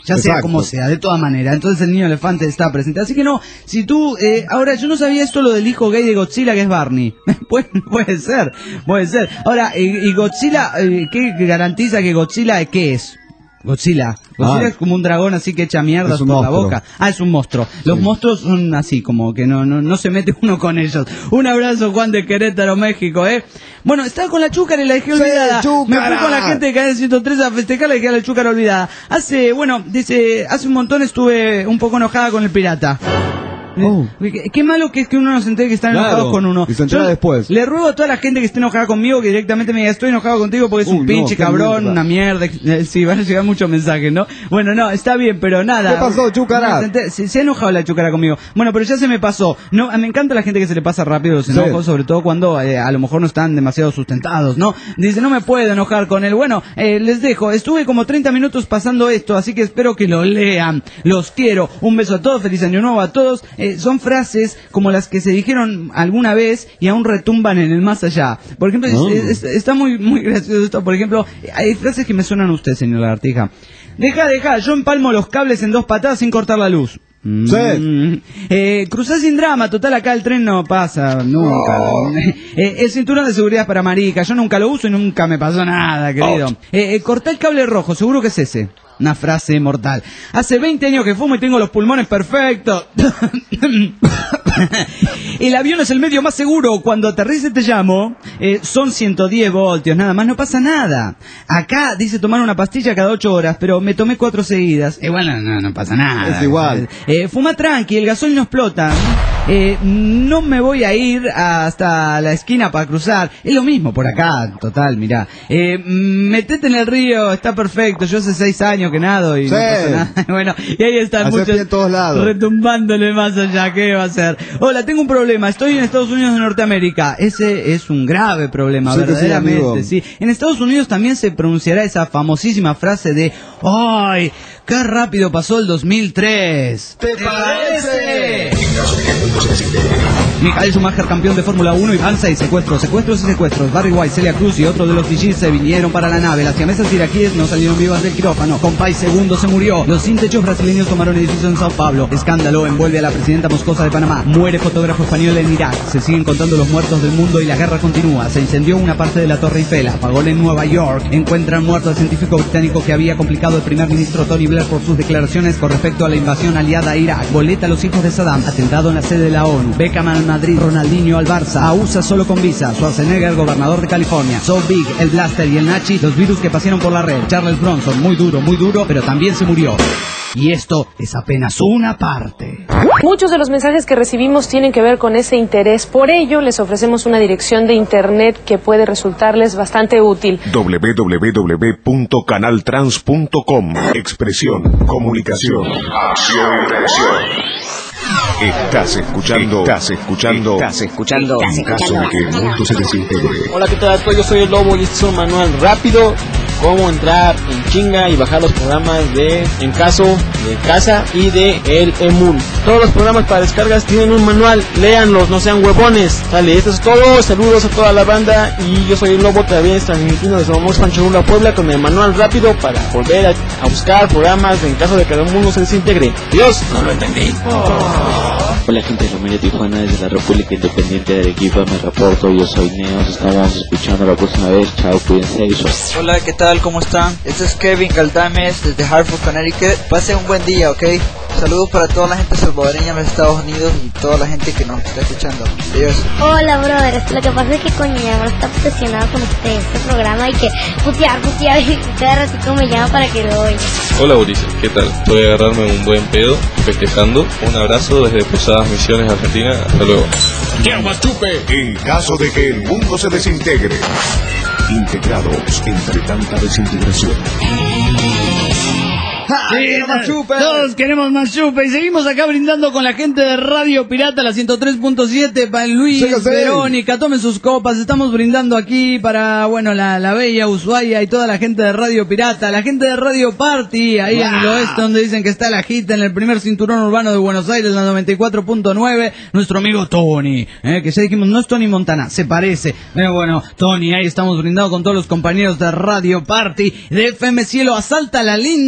Speaker 3: ya sea
Speaker 4: Exacto.
Speaker 3: como sea, de todas maneras. Entonces el niño elefante está presente. Así que no, si tú, eh, ahora yo no sabía esto lo del hijo gay de Godzilla, que es Barney. puede, puede ser, puede ser. Ahora, eh, y Godzilla, eh, ¿qué garantiza que Godzilla qué es? Godzilla. Godzilla
Speaker 4: Ah.
Speaker 3: es como un dragón así que echa mierdas
Speaker 4: Es un
Speaker 3: por la
Speaker 4: monstruo.
Speaker 3: boca. Ah, es un monstruo. Los
Speaker 4: Sí.
Speaker 3: monstruos son así, como que no, no, no se mete uno con ellos. Un abrazo, Juan de Querétaro, México, ¿eh? Bueno, estaba con la chúcara y la dejé
Speaker 4: Sí,
Speaker 3: olvidada.
Speaker 4: chúcara.
Speaker 3: Me fui con la gente de Cadena ciento tres a festejar, la dejé a la chúcara olvidada. Hace, bueno, dice, hace un montón estuve un poco enojada con el pirata.
Speaker 4: Oh.
Speaker 3: Qué, qué malo que es que uno no se entere que están
Speaker 4: Claro,
Speaker 3: enojados con uno.
Speaker 4: y se entera
Speaker 3: Yo
Speaker 4: después.
Speaker 3: Le ruego a toda la gente que esté enojada conmigo que directamente me diga, estoy enojado contigo porque es
Speaker 4: Uy,
Speaker 3: un
Speaker 4: no,
Speaker 3: pinche
Speaker 4: qué
Speaker 3: cabrón,
Speaker 4: mierda.
Speaker 3: una mierda. Eh, Sí, van a llegar muchos mensajes, ¿no? Bueno, no, está bien, pero nada.
Speaker 4: ¿Qué pasó, chúcara?
Speaker 3: No, se, enter- se, se ha enojado la chúcara conmigo. Bueno, pero ya se me pasó. No, me encanta la gente que se le pasa rápido los
Speaker 4: Sí.
Speaker 3: enojos, sobre todo cuando eh, a lo mejor no están demasiado sustentados, ¿no? Dice, no me puedo enojar con él. Bueno, eh, les dejo. Estuve como treinta minutos pasando esto, así que espero que lo lean. Los quiero. Un beso a todos, feliz año nuevo a todos. Eh, son frases como las que se dijeron alguna vez y aún retumban en el más allá. Por ejemplo,
Speaker 4: Oh.
Speaker 3: es- es- está muy muy gracioso esto. Por ejemplo, hay frases que me suenan a usted, señor Lagartija. Deja, deja, yo empalmo los cables en dos patadas sin cortar la luz. Mm. Eh, cruzá sin drama, total acá el tren no pasa, nunca. Eh, el cinturón de seguridad es para marica, yo nunca lo uso y nunca me pasó nada, querido. Eh, eh, cortá el cable rojo, seguro que es ese. Una frase mortal. Hace veinte años que fumo y tengo los pulmones perfectos. El avión es el medio más seguro. Cuando aterrice te llamo. Eh, son ciento diez voltios, nada más, no pasa nada. Acá dice tomar una pastilla cada ocho horas, pero me tomé cuatro seguidas. Eh, bueno, no, no pasa nada.
Speaker 4: Es igual.
Speaker 3: Eh, fuma tranqui, el gasol no explota. Eh, no me voy a ir hasta la esquina para cruzar. Es lo mismo por acá, total, mirá. Eh, metete en el río, está perfecto. Yo hace seis años que nado y
Speaker 4: Sí.
Speaker 3: no pasa nada. Bueno, y ahí están
Speaker 4: Hace
Speaker 3: muchos
Speaker 4: pie en todos lados.
Speaker 3: retumbándole más allá. ¿Qué va a hacer? Hola, tengo un problema. Estoy en Estados Unidos de Norteamérica. Ese es un grave problema,
Speaker 4: Sí que sí,
Speaker 3: verdaderamente.
Speaker 4: amigo.
Speaker 3: Sí, en Estados Unidos también se pronunciará esa famosísima frase de ¡ay! ¡Qué rápido pasó el dos mil tres! ¿Te parece? Michael Schumacher, campeón de Fórmula uno, y van seis secuestros, secuestros y secuestros. Barry White, Celia Cruz y otro de los D Js se vinieron para la nave. Las siamesas iraquíes no salieron vivas del quirófano. Compay segundo se murió. Los sin techos brasileños tomaron edificio en Sao Paulo. Escándalo envuelve a la presidenta moscosa de Panamá. Muere fotógrafo español en Irak. Se siguen contando los muertos del mundo y la guerra continúa. Se incendió una parte de la Torre Eiffel. Apagón en Nueva York. Encuentran muerto al científico británico que había complicado al primer ministro Tony Blair por sus declaraciones con respecto a la invasión aliada a Irak. Boleta a los hijos de Saddam. Atentado en la sede de la ONU. Beckham al Madrid. Ronaldinho al Barça. A U S A solo con visa. Schwarzenegger, gobernador de California. So Big, el Blaster y el Nachi, los virus que pasaron por la red. Charles Bronson, muy duro, muy duro, pero también se murió. Y esto es apenas una parte.
Speaker 1: Muchos de los mensajes que recibimos tienen que ver con ese interés. Por ello, les ofrecemos una dirección de internet que puede resultarles bastante útil.
Speaker 2: doble u doble u doble u punto canal trans punto com. Expresión, comunicación, acción y reacción. Estás escuchando, estás escuchando, estás escuchando. En caso de que el mundo se desintegre.
Speaker 13: Hola, ¿qué tal? Yo soy el Lobo y este es un manual rápido cómo entrar en chinga y bajar los programas de En Caso, de Casa y de El Emul. Todos los programas para descargas tienen un manual, léanlos, no sean huevones. Sale, esto es todo, saludos a toda la banda y yo soy el Lobo, también transmitiendo desde Vamos Pancholula, Puebla, con el manual rápido para volver a, a buscar programas de En Caso de que el mundo se desintegre. Dios, no lo entendí.
Speaker 22: Hola gente de la María Tijuana, desde la República Independiente de Arequipa me reporto, yo soy Neos, estamos escuchando la próxima vez, chao, cuídense y suerte.
Speaker 23: Hola, ¿qué tal? ¿Cómo están? Este es Kevin Galdames desde Hartford, Connecticut. Pasen un buen día, ¿ok? Saludos para toda la gente salvadoreña en los Estados Unidos y toda la gente que nos está escuchando. Adiós.
Speaker 24: Hola, brother. Lo que pasa es que con mi amor está obsesionado con este, este programa y que putear, putear y cada ratito me llama para que lo oiga.
Speaker 21: Hola Ulises, ¿qué tal? Voy a agarrarme un buen pedo, festejando. Un abrazo desde Posadas Misiones, Argentina. Hasta luego.
Speaker 2: En caso de que el mundo se desintegre. Integrados entre tanta desintegración.
Speaker 3: Sí, todos queremos más chupe y seguimos acá brindando con la gente de Radio Pirata, la ciento tres punto siete, para Luis,
Speaker 4: Sí, sí.
Speaker 3: Verónica, tomen sus copas, estamos brindando aquí para, bueno, la, la bella Ushuaia y toda la gente de Radio Pirata, la gente de Radio Party, ahí en el oeste donde dicen que está la gita en el primer cinturón urbano de Buenos Aires, la noventa y cuatro punto nueve, nuestro amigo Tony, eh, que ya dijimos, no es Tony Montana, se parece, pero bueno, Tony, ahí estamos brindando con todos los compañeros de Radio Party, de F M Cielo, Asalta la Linda.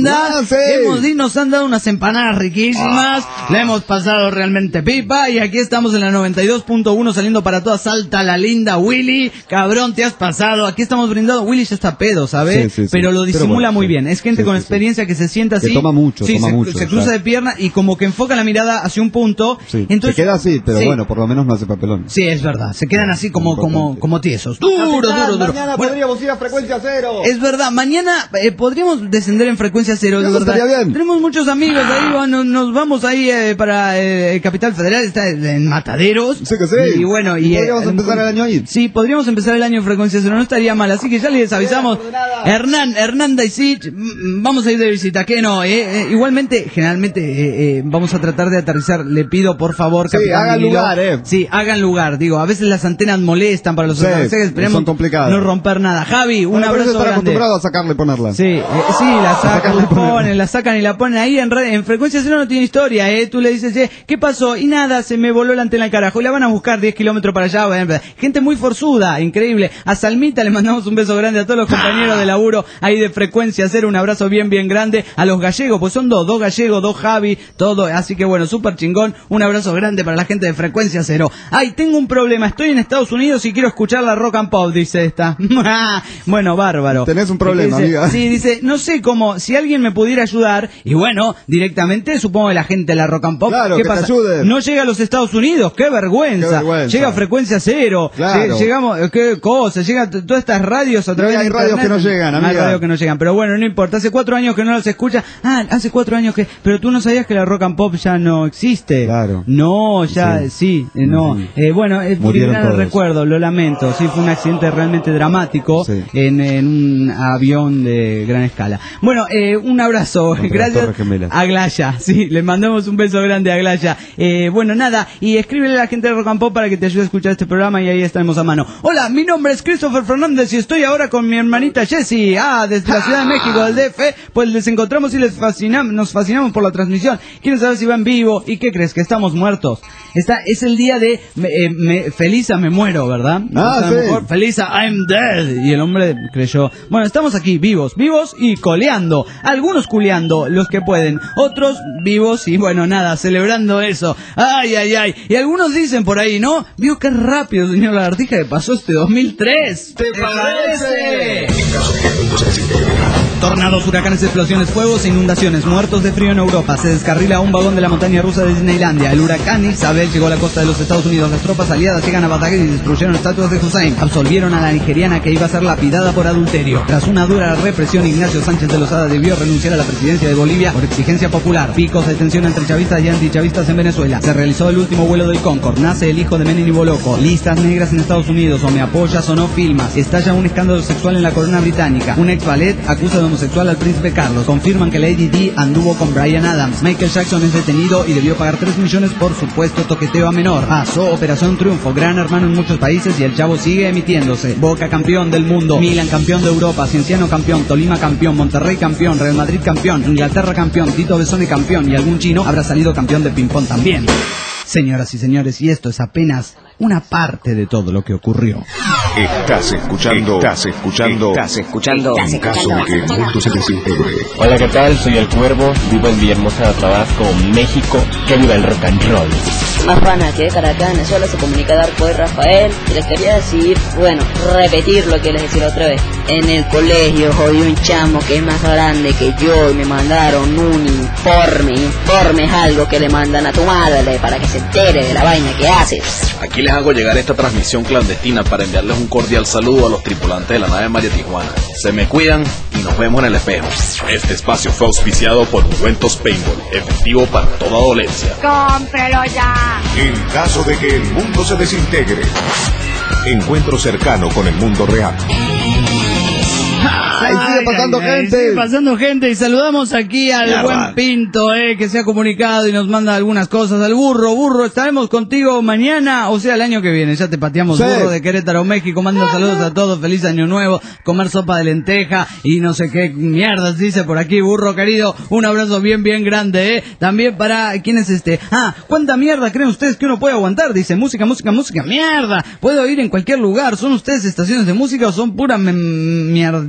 Speaker 4: sí.
Speaker 3: Hemos y nos han dado unas empanadas riquísimas. Ah. Le hemos pasado realmente pipa. Y aquí estamos en la noventa y dos punto uno saliendo para toda Salta, la linda Willy. Cabrón, te has pasado. Aquí estamos brindando. Willy ya está pedo, ¿sabes? Sí, sí, sí. Pero lo disimula Pero bueno, muy sí. bien. Es gente sí, con sí, experiencia sí. que se sienta así.
Speaker 4: Que toma mucho,
Speaker 3: sí,
Speaker 4: toma
Speaker 3: se,
Speaker 4: mucho.
Speaker 3: Se cruza claro. de pierna y como que enfoca la mirada hacia un punto.
Speaker 4: Sí.
Speaker 3: Entonces,
Speaker 4: se queda así, pero
Speaker 3: sí.
Speaker 4: bueno, por lo menos no hace papelón.
Speaker 3: Sí, es verdad. Se quedan así como, como, como tiesos. Duro,
Speaker 4: Capitán,
Speaker 3: duro, duro.
Speaker 4: Mañana
Speaker 3: bueno,
Speaker 4: podríamos ir a frecuencia cero.
Speaker 3: Es verdad, mañana eh, podríamos descender en frecuencia cero.
Speaker 4: Eso estaría bien.
Speaker 3: Tenemos muchos amigos ahí, bueno, nos vamos ahí eh, para eh, Capital Federal, está en Mataderos.
Speaker 4: Sí que sí.
Speaker 3: Y bueno, y,
Speaker 4: ¿Y podríamos eh, empezar el año ahí.
Speaker 3: Sí, podríamos empezar el año en frecuencia cero, no estaría mal. Así que ya les avisamos. Hernán, Hernán Daisich, vamos a ir de visita, ¿qué no? Eh, eh, igualmente, generalmente eh, eh, vamos a tratar de aterrizar. Le pido por favor,
Speaker 4: sí,
Speaker 3: Capitán
Speaker 4: hagan
Speaker 3: Milo,
Speaker 4: lugar, eh.
Speaker 3: Sí, hagan lugar. Digo, a veces las antenas molestan para los
Speaker 4: sí,
Speaker 3: aterrizajes, esperemos
Speaker 4: son complicadas.
Speaker 3: no romper nada. Javi, un
Speaker 4: bueno,
Speaker 3: abrazo
Speaker 4: están
Speaker 3: grande.
Speaker 4: acostumbrados a sacarla y ponerla.
Speaker 3: Sí, eh, sí, la sacan, la ponen, la sacan y la ponen ahí en, en frecuencia cero no tiene historia, eh. Tú le dices, eh, ¿qué pasó? Y nada, se me voló la antena al carajo. Y la van a buscar diez kilómetros para allá. Bueno, gente muy forzuda, increíble. A Salmita le mandamos un beso grande a todos los compañeros de laburo ahí de frecuencia cero. Un abrazo bien, bien grande. A los gallegos, pues son dos, dos gallegos, dos Javi, todo. Así que bueno, súper chingón. Un abrazo grande para la gente de frecuencia cero. Ay, tengo un problema. Estoy en Estados Unidos y quiero escuchar la rock and pop, dice esta. Bueno, bárbaro.
Speaker 4: Tenés un problema,
Speaker 3: dice,
Speaker 4: amiga.
Speaker 3: Sí, dice, no sé cómo, si alguien me pudiera ayudar, y bueno, directamente supongo que la gente de la rock and pop,
Speaker 4: claro,
Speaker 3: ¿qué
Speaker 4: que
Speaker 3: pasa?
Speaker 4: Te ayude.
Speaker 3: No llega a los Estados Unidos, qué vergüenza.
Speaker 4: Qué vergüenza.
Speaker 3: Llega a frecuencia cero.
Speaker 4: Claro.
Speaker 3: Llegamos, qué cosa, llega todas estas radios a través
Speaker 4: no, hay
Speaker 3: de
Speaker 4: radios
Speaker 3: internet.
Speaker 4: que no llegan, amiga.
Speaker 3: Hay radios que no llegan, pero bueno, no importa, hace cuatro años que no las escucha. Ah, hace cuatro años que, pero tú no sabías que la rock and pop ya no existe.
Speaker 4: Claro.
Speaker 3: No, ya, sí, sí eh, no. Sí. Eh, bueno, es gran recuerdo, lo lamento, sí, fue un accidente realmente dramático sí. en, en un avión de gran escala. Bueno, eh, un abrazo,
Speaker 4: Contra
Speaker 3: gracias a Glaya, sí, le mandamos un beso grande a Glaya. Eh, bueno, nada, y escríbele a la gente de Rock and Pop para que te ayude a escuchar este programa y ahí estaremos a mano. Hola, mi nombre es Christopher Fernández y estoy ahora con mi hermanita Jessie, ah, desde la Ciudad de México, del D F, pues les encontramos y les fascinamos, nos fascinamos por la transmisión. Quieren saber si va en vivo y ¿qué crees? Que estamos muertos. Esta es el día de eh, me, Felisa me muero, ¿verdad?
Speaker 4: Ah, sí.
Speaker 3: Mejor, Felisa I'm dead. Y el hombre creyó. Bueno, estamos aquí vivos, vivos y coleando. Algunos culeando, los que pueden. Otros vivos y bueno, nada, celebrando eso. Ay, ay, ay. Y algunos dicen por ahí, ¿no? Vio qué rápido, señor Lagartija, que pasó este dos mil tres. ¿Te parece? Tornados, huracanes, explosiones, fuegos e inundaciones. Muertos de frío en Europa. Se descarrila un vagón de la montaña rusa de Disneylandia. El huracán Isabel llegó a la costa de los Estados Unidos. Las tropas aliadas llegan a Badajoz y destruyeron estatuas de Hussein. Absolvieron a la nigeriana que iba a ser lapidada por adulterio. Tras una dura represión, Ignacio Sánchez de Lozada debió renunciar a la presidencia de Bolivia por exigencia popular. Picos de tensión entre chavistas y antichavistas en Venezuela. Se realizó el último vuelo del Concorde. Nace el hijo de Menem y Boloco. Listas negras en Estados Unidos. O me apoyas o no filmas. Estalla un escándalo sexual en la corona británica. Un ex ballet acusa de homosexual al príncipe Carlos. Confirman que Lady Di anduvo con Bryan Adams. Michael Jackson es detenido y debió pagar tres millones por supuesto toqueteo a menor. Pasó Operación Triunfo, Gran Hermano en muchos países y el Chavo sigue emitiéndose. Boca campeón del mundo, Milan campeón de Europa, Cienciano campeón, Tolima campeón, Monterrey campeón, Real Madrid campeón, Inglaterra campeón, Tito Besone campeón y algún chino habrá salido campeón de ping-pong también. Señoras y señores, y esto es apenas una parte de todo lo que ocurrió.
Speaker 2: Estás escuchando, estás escuchando,
Speaker 18: estás escuchando,
Speaker 2: en caso de que el mundo se desintegre.
Speaker 5: Hola, ¿qué tal? Soy El Cuervo, vivo en Villahermosa, Tabasco, México. Que viva el rock and roll.
Speaker 18: Más pana que de Caracas, solo se comunica Darko y Rafael. Y les quería decir, bueno, repetir lo que les decía la otra vez. En el colegio jodí un chamo que es más grande que yo y me mandaron un informe. Informe es algo que le mandan a tu madre para que se entere de la vaina que haces.
Speaker 8: Aquí les hago llegar esta transmisión clandestina para enviarles un cordial saludo a los tripulantes de la nave María Tijuana. Se me cuidan y nos vemos en el espejo.
Speaker 11: Este espacio fue auspiciado por Ungüentos Paintball, efectivo para toda dolencia.
Speaker 7: ¡Cómprelo ya!
Speaker 2: En caso de que el mundo se desintegre. Encuentro cercano con el mundo real.
Speaker 3: Ay, sigue pasando ay, gente. Sigue pasando gente y saludamos aquí al ya, buen man. Pinto, eh, que se ha comunicado y nos manda algunas cosas. Al burro, burro, estaremos contigo mañana, o sea, el año que viene. Ya te pateamos, sí. Burro de Querétaro, México. Manda saludos a todos, feliz año nuevo, comer sopa de lenteja y no sé qué mierdas dice por aquí, burro querido. Un abrazo bien, bien grande, eh. También para, ¿quién es este? Ah, ¿cuánta mierda creen ustedes que uno puede aguantar? Dice, música, música, música, mierda. Puedo ir en cualquier lugar. ¿Son ustedes estaciones de música o son pura mierda?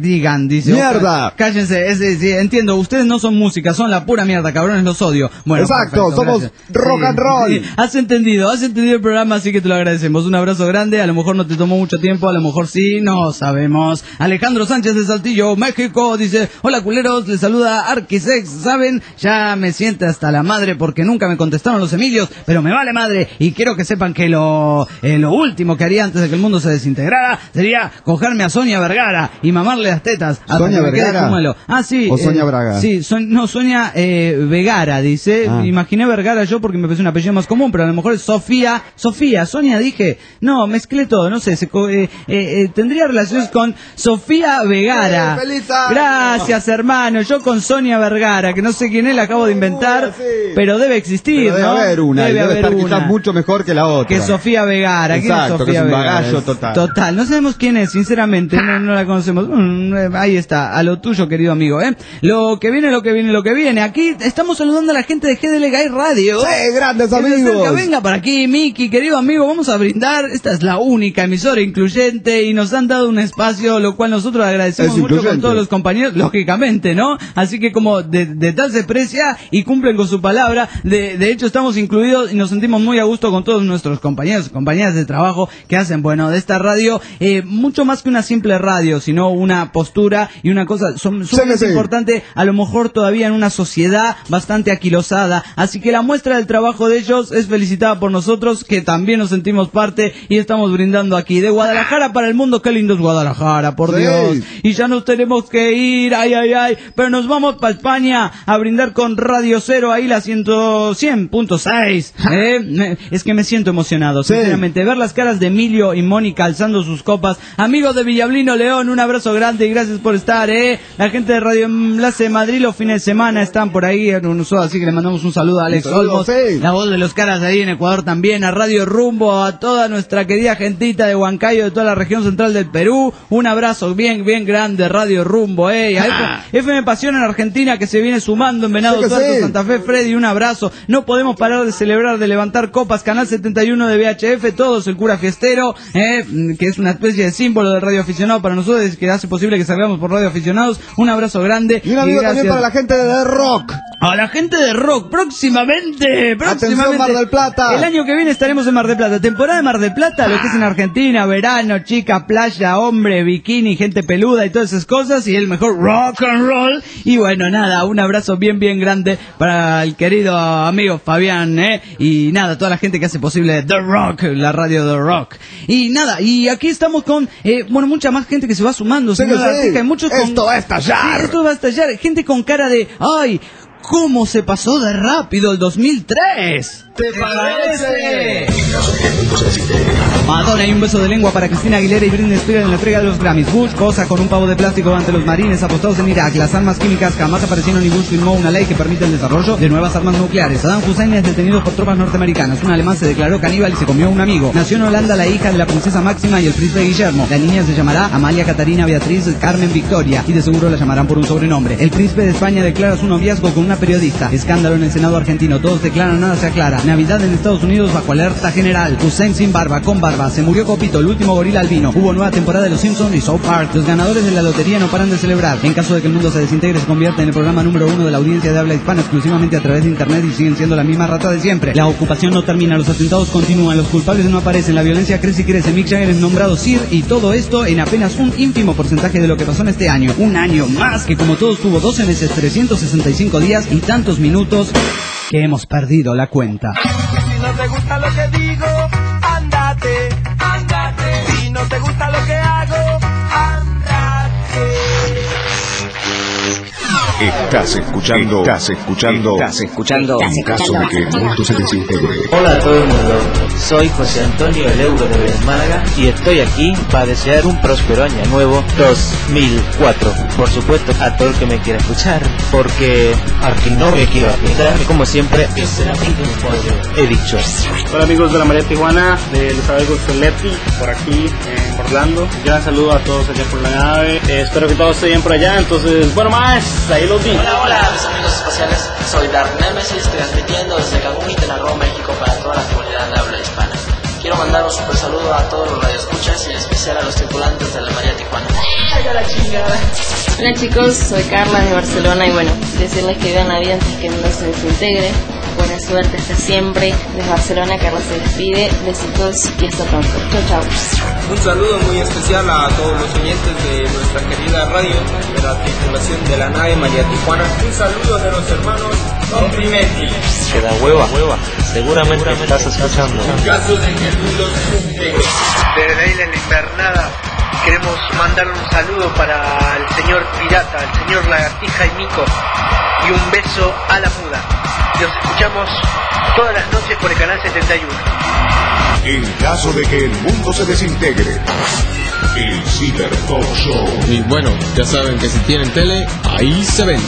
Speaker 3: digan, dice.
Speaker 4: ¡Mierda!
Speaker 3: Cállense, es, es, sí, entiendo, ustedes no son música, son la pura mierda, cabrones, los odio. Bueno,
Speaker 4: exacto,
Speaker 3: perfecto,
Speaker 4: somos
Speaker 3: gracias.
Speaker 4: rock
Speaker 3: sí,
Speaker 4: and roll.
Speaker 3: Sí, has entendido, has entendido el programa, así que te lo agradecemos. Un abrazo grande, a lo mejor no te tomó mucho tiempo, a lo mejor sí, no sabemos. Alejandro Sánchez de Saltillo, México, dice, hola culeros, les saluda Arquisex, ¿saben? Ya me siente hasta la madre porque nunca me contestaron los Emilios, pero me vale madre y quiero que sepan que lo, eh, lo último que haría antes de que el mundo se desintegrara sería cogerme a Sonia Vergara y mamarle las tetas.
Speaker 4: ¿Sonia Vergara?
Speaker 3: Ah, sí.
Speaker 4: ¿O Sonia
Speaker 3: eh,
Speaker 4: Braga?
Speaker 3: Sí, son, no, Sonia eh, Vergara, dice.
Speaker 4: Ah.
Speaker 3: Imaginé Vergara yo porque me parece un apellido más común, pero a lo mejor es Sofía. Sofía, Sonia dije. No, mezclé todo, no sé. Se, eh, eh, eh, tendría relaciones con Sofía Vergara.
Speaker 4: ¡Eh, feliz año!
Speaker 3: Gracias, hermano. Yo con Sonia Vergara, que no sé quién es, la acabo de inventar, sí. pero debe existir,
Speaker 4: pero debe
Speaker 3: ¿no?
Speaker 4: haber una,
Speaker 3: debe,
Speaker 4: debe
Speaker 3: haber
Speaker 4: estar
Speaker 3: una.
Speaker 4: quizás mucho mejor que la otra.
Speaker 3: Que Sofía Vergara. ¿Quién
Speaker 4: Exacto,
Speaker 3: es Sofía
Speaker 4: que es un
Speaker 3: Vergara?
Speaker 4: bagallo total.
Speaker 3: Total, no sabemos quién es, sinceramente, no, no la conocemos. Mm, ahí está, a lo tuyo, querido amigo, ¿eh? Lo que viene, lo que viene, lo que viene. Aquí estamos saludando a la gente de G D L Gay Radio.
Speaker 4: ¡Sí, grandes
Speaker 3: Que se
Speaker 4: amigos!
Speaker 3: acerca, venga para aquí, Miki, querido amigo, vamos a brindar. Esta es la única emisora incluyente y nos han dado un espacio, lo cual nosotros agradecemos
Speaker 4: Es
Speaker 3: mucho
Speaker 4: incluyente.
Speaker 3: con todos los compañeros, lógicamente, ¿no? Así que como de, de tal se precia y cumplen con su palabra, de, de hecho estamos incluidos y nos sentimos muy a gusto con todos nuestros compañeros, compañeras de trabajo que hacen, bueno, de esta radio, eh, mucho más que una simple radio, sino una postura y una cosa son, sumamente
Speaker 4: sí, sí.
Speaker 3: importante, a lo mejor todavía en una sociedad bastante aquilosada, así que la muestra del trabajo de ellos es felicitada por nosotros, que también nos sentimos parte y estamos brindando aquí, de Guadalajara para el mundo. Qué lindo es Guadalajara, por
Speaker 4: Sí.
Speaker 3: Dios, y ya nos tenemos que ir, ay, ay, ay, pero nos vamos para España a brindar con Radio Cero, ahí la cien punto seis, ¿eh? Es que me siento emocionado,
Speaker 4: Sí.
Speaker 3: sinceramente, ver las caras de Emilio y Mónica alzando sus copas. Amigos de Villablino León, un abrazo grande y gracias por estar, eh. La gente de Radio Enlace de Madrid los fines de semana están por ahí en un así que le mandamos un saludo a Alex
Speaker 4: Un saludo,
Speaker 3: Olmos,
Speaker 4: sí.
Speaker 3: la voz de los caras ahí en Ecuador también, a Radio Rumbo, a toda nuestra querida gentita de Huancayo, de toda la región central del Perú. Un abrazo bien, bien grande, Radio Rumbo, eh. Y a
Speaker 4: Ah.
Speaker 3: F M Pasión en Argentina, que se viene sumando en Venado
Speaker 4: Sí que
Speaker 3: Tuerto,
Speaker 4: sí.
Speaker 3: Santa Fe, Freddy, un abrazo. No podemos parar de celebrar, de levantar copas. Canal setenta y uno de V H F, todos, el cura fiestero, eh, que es una especie de símbolo del radio aficionado para nosotros, que hace posible que salgamos por radio aficionados. Un abrazo grande.
Speaker 4: Y un amigo también para la gente de rock.
Speaker 3: A la gente de rock, próximamente, próximamente.
Speaker 4: Atención, Mar del Plata.
Speaker 3: El año que viene estaremos en Mar del Plata. Temporada de Mar del Plata, lo que es en Argentina, verano, chica, playa, hombre, bikini, gente peluda y todas esas cosas. Y el mejor rock and roll. Y bueno, nada, un abrazo bien, bien grande para el querido amigo Fabián, ¿eh? Y nada, toda la gente que hace posible The Rock, la radio The Rock. Y nada, y aquí estamos con, eh, bueno, mucha más gente que se va sumando.
Speaker 4: Sí,
Speaker 3: señora
Speaker 4: sí.
Speaker 3: Arteca, y muchos con-
Speaker 4: Esto va a estallar.
Speaker 3: Sí, esto va a estallar. Gente con cara de, ay, ¿cómo se pasó de rápido el dos mil tres? ¿Te parece? Madonna y un beso de lengua para Cristina Aguilera y Britney Spears en la entrega de los Grammys. Bush cosa con un pavo de plástico ante los marines apostados en Irak. Las armas químicas jamás aparecieron y Bush firmó una ley que permite el desarrollo de nuevas armas nucleares. Saddam Hussein es detenido por tropas norteamericanas. Un alemán se declaró caníbal y se comió a un amigo. Nació en Holanda la hija de la princesa Máxima y el príncipe Guillermo. La niña se llamará Amalia Catarina Beatriz Carmen Victoria y de seguro la llamarán por un sobrenombre. El príncipe de España declara su noviazgo con una periodista. Escándalo en el Senado argentino. Todos declaran, nada se aclara. Navidad en Estados Unidos bajo alerta general. Hussein sin barba, con barba. Se murió Copito, el último gorila albino. Hubo nueva temporada de Los Simpsons y South Park. Los ganadores de la lotería no paran de celebrar. En caso de que el mundo se desintegre, se convierte en el programa número uno de la audiencia de habla hispana exclusivamente a través de internet y siguen siendo la misma rata de siempre. La ocupación no termina, los atentados continúan, los culpables no aparecen, la violencia crece y crece. Mick Jagger es nombrado Sir y todo esto en apenas un ínfimo porcentaje de lo que pasó en este año. Un año más que como todos tuvo doce meses, trescientos sesenta y cinco días y tantos minutos que hemos perdido la cuenta.
Speaker 9: Si no te gusta lo que digo, ándate, ándate. Si no te gusta lo que hago, ándate.
Speaker 2: Estás escuchando, estás escuchando,
Speaker 18: Estás escuchando.
Speaker 2: en caso de que el mundo se desintegre.
Speaker 13: Hola a todo el mundo, soy José Antonio el Euro de Vélez Málaga y estoy aquí para desear un próspero año nuevo dos mil cuatro. Por supuesto a todo el que me quiera escuchar, porque al que no me quiero aplicar, como siempre, he dicho.
Speaker 12: Hola amigos de la María Tijuana, de los amigos Soletti, por aquí en Orlando. Un gran saludo a todos allá por la nave, eh, espero que todo esté bien por allá, entonces, bueno más, ahí los vi.
Speaker 14: Hola, hola mis amigos espaciales, soy Dark Nemesis, transmitiendo desde Cancún, Quintana Roo, México para toda la comunidad de habla hispana. Quiero mandar un super saludo a todos los radioescuchas y en especial a los tripulantes de la María Tijuana.
Speaker 18: ¡Ay, a la chingada! Hola chicos, soy Carla de Barcelona y bueno, decirles que vivan la vida antes que el mundo se desintegre. Buena suerte hasta siempre. Desde Barcelona, Carla se despide. Besitos y hasta pronto. Chao, chao.
Speaker 6: Un saludo muy especial a todos los oyentes de nuestra querida radio, de la tripulación de la nave María Tijuana. Un saludo de los hermanos Comprimetti.
Speaker 21: Que la hueva, hueva. Seguramente me estás escuchando.
Speaker 19: En caso de que el mundo se junte.
Speaker 15: Desde ahí en la invernada queremos mandar un saludo para el señor Pirata, el señor Lagartija y Mico, y un beso a la muda. Los escuchamos todas las noches por el canal setenta y uno.
Speaker 2: En caso de que el mundo se desintegre, el Ciber Talk Show.
Speaker 16: Y bueno, ya saben que si tienen tele, ahí se ven.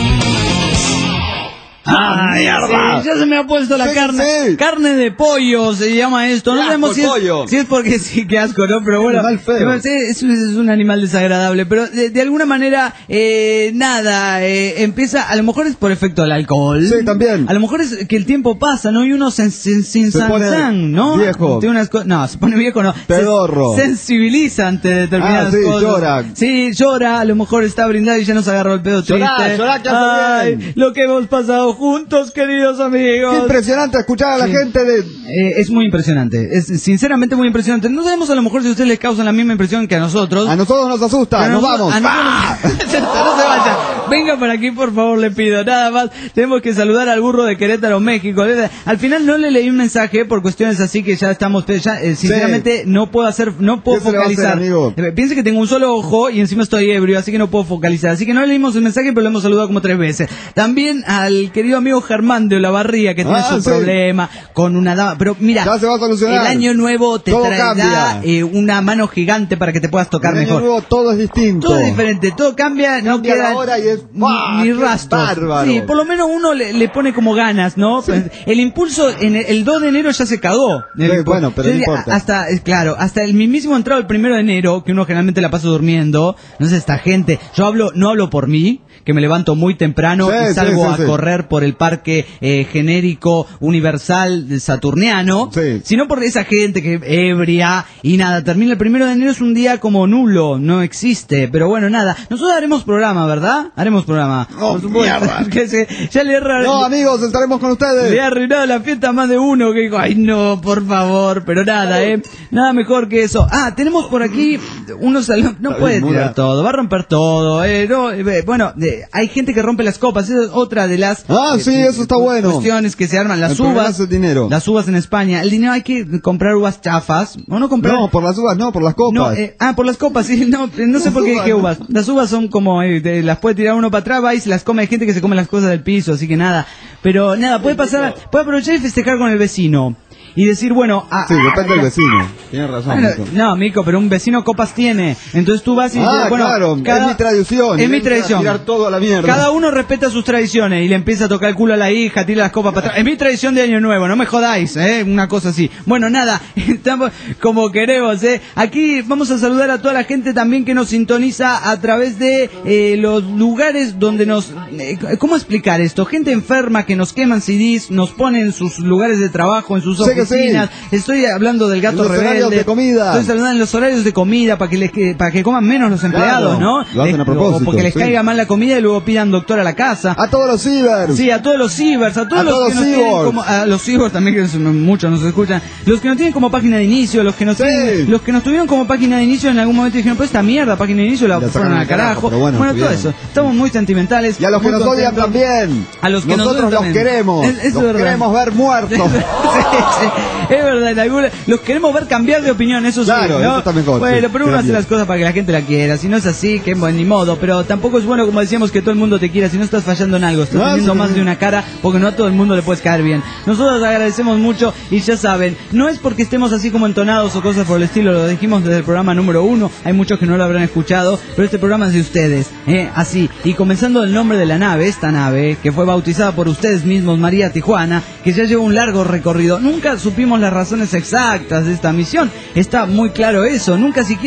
Speaker 3: ¡Ah, mierda! Sí, ya se me ha puesto la
Speaker 4: sí,
Speaker 3: carne. Sí. Carne de pollo se llama esto. No sabemos si es, si es porque sí, qué asco, ¿no? Pero bueno, es, es, es un animal desagradable. Pero de, de alguna manera, eh, nada, eh, empieza, a lo mejor es por efecto del alcohol.
Speaker 4: Sí, también.
Speaker 3: A lo mejor es que el tiempo pasa, ¿no? Y uno se, se, sin
Speaker 4: se
Speaker 3: pone
Speaker 4: ¿no? Viejo.
Speaker 3: Tiene unas no, se pone viejo, no.
Speaker 4: Pedorro.
Speaker 3: Se sensibiliza ante determinadas
Speaker 4: ah, sí,
Speaker 3: cosas.
Speaker 4: Llora.
Speaker 3: Sí, llora. A lo mejor está brindado y ya nos agarró el pedo
Speaker 4: llorá,
Speaker 3: triste.
Speaker 4: Llorá, que hace
Speaker 3: Ay,
Speaker 4: bien.
Speaker 3: Lo que hemos pasado juntos, queridos amigos.
Speaker 4: Qué impresionante escuchar a la
Speaker 3: sí.
Speaker 4: gente de...
Speaker 3: Eh, es muy impresionante, es sinceramente muy impresionante. No sabemos a lo mejor si a ustedes les causan la misma impresión que a nosotros.
Speaker 4: A nosotros nos asusta, nos, nos vamos. A
Speaker 3: ¡Ah! nos... no se vaya. Venga para aquí, por favor, le pido. Nada más, tenemos que saludar al burro de Querétaro, México. Al final no le leí un mensaje por cuestiones así que ya estamos... Ya, eh, sinceramente sí. no puedo hacer, no puedo focalizar. Hacer, Piense que tengo un solo ojo y encima estoy ebrio, así que no puedo focalizar. Así que no leímos el mensaje, pero lo hemos saludado como tres veces. También al querido amigo Germán de Olavarría, que tiene ah, su sí. problema con una dama. Pero mira,
Speaker 4: ya se va a solucionar.
Speaker 3: El año nuevo te todo traerá eh, una mano gigante para que te puedas tocar
Speaker 4: el
Speaker 3: mejor.
Speaker 4: El año nuevo todo es distinto.
Speaker 3: Todo es diferente, todo cambia, cambia no queda
Speaker 4: ahora y es
Speaker 3: ni, ni rastros. Sí, por lo menos uno le, le pone como ganas, ¿no? Sí. El impulso en el, el dos de enero ya se cagó.
Speaker 4: Sí, bueno, pero no importa.
Speaker 3: Hasta, claro, hasta el mismísimo entrado el primero de enero, que uno generalmente la pasa durmiendo, no sé, esta gente, yo hablo, no hablo por mí, que me levanto muy temprano sí, y salgo sí, sí, a sí. correr por el parque eh, genérico universal saturniano, sí. sino por esa gente que ebria y nada, termina el primero de enero, es un día como nulo, no existe, pero bueno, nada, nosotros haremos programa, ¿verdad? Haremos programa.
Speaker 4: Oh, por supuesto.
Speaker 3: Que se, ya le erra,
Speaker 4: no, amigos, estaremos con ustedes.
Speaker 3: Le ha arruinado la fiesta a más de uno que dijo, ay no, por favor, pero nada, eh, nada mejor que eso. Ah, tenemos por aquí unos salones, no puede tirar todo, va a romper todo, eh, no, eh, bueno, eh, hay gente que rompe las copas, esa es otra de las
Speaker 4: ah, eh, sí, eso está bueno.
Speaker 3: cuestiones que se arman, las
Speaker 4: el
Speaker 3: uvas,
Speaker 4: el dinero.
Speaker 3: las uvas en España, el dinero hay que comprar uvas chafas, o no comprar.
Speaker 4: No, por las uvas, no, por las copas.
Speaker 3: No, eh, ah, por las copas, sí, no, no sé por qué dije uvas. Las uvas son como, eh, de, las puede tirar uno para atrás, va y se las come, hay gente que se come las cosas del piso, así que nada, pero nada, puede pasar, puede aprovechar y festejar con el vecino. Y decir, bueno... Ah,
Speaker 4: sí, depende del vecino. Tienes razón.
Speaker 3: Bueno, no, Mico, pero un vecino copas tiene. Entonces tú vas y dices,
Speaker 4: ah,
Speaker 3: bueno...
Speaker 4: claro,
Speaker 3: cada,
Speaker 4: es mi tradición.
Speaker 3: Es mi tradición.
Speaker 4: Tirar todo a la mierda.
Speaker 3: Cada uno respeta sus tradiciones y le empieza a tocar el culo a la hija, tira las copas para atrás. Es mi tradición de Año Nuevo, no me jodáis, ¿eh? Una cosa así. Bueno, nada, estamos como queremos, ¿eh? Aquí vamos a saludar a toda la gente también que nos sintoniza a través de eh, los lugares donde nos... Eh, ¿Cómo explicar esto? Gente enferma que nos queman C Ds, nos ponen en sus lugares de trabajo, en sus
Speaker 4: sé
Speaker 3: oficinas...
Speaker 4: Sí.
Speaker 3: Estoy hablando del gato
Speaker 4: los
Speaker 3: rebelde.
Speaker 4: Horarios de comida.
Speaker 3: Estoy hablando de los horarios de comida para que les que, para que coman menos los empleados,
Speaker 4: claro,
Speaker 3: ¿no?
Speaker 4: Lo hacen a propósito,
Speaker 3: o porque les
Speaker 4: sí.
Speaker 3: caiga mal la comida y luego pidan doctor a la casa.
Speaker 4: A todos los cibers.
Speaker 3: Sí, a todos los cibers, a todos
Speaker 4: a
Speaker 3: los
Speaker 4: todos
Speaker 3: que nos tienen como a los cibers también que muchos nos escuchan. Los que nos tienen como página de inicio, los que nos sí. tienen, los que nos tuvieron como página de inicio en algún momento dijeron, pues esta mierda, página de inicio la, la fueron al carajo. carajo bueno, bueno todo eso. Estamos muy sentimentales.
Speaker 4: Y a los que nos
Speaker 3: contentos.
Speaker 4: odian también.
Speaker 3: A los que
Speaker 4: nosotros
Speaker 3: nos
Speaker 4: los queremos.
Speaker 3: Es, es
Speaker 4: los
Speaker 3: verdad.
Speaker 4: queremos ver muertos.
Speaker 3: sí, sí, es verdad, alguna, los queremos ver cambiar de opinión, eso
Speaker 4: claro,
Speaker 3: sí, ¿no?
Speaker 4: Eso está mejor,
Speaker 3: bueno,
Speaker 4: sí,
Speaker 3: pero uno hace las cosas para que la gente la quiera, si no es así, que bueno, ni modo, pero tampoco es bueno, como decíamos, que todo el mundo te quiera, si no estás fallando en algo, estás no, teniendo sí, más sí. de una cara, porque no a todo el mundo le puedes caer bien. Nosotros agradecemos mucho y ya saben, no es porque estemos así como entonados o cosas por el estilo, lo dijimos desde el programa número uno, hay muchos que no lo habrán escuchado, pero este programa es de ustedes, ¿eh? Así, y comenzando el nombre de la nave, esta nave, que fue bautizada por ustedes mismos, María Tijuana, que ya lleva un largo recorrido, nunca supimos las razones exactas de esta misión, está muy claro eso, nunca siquiera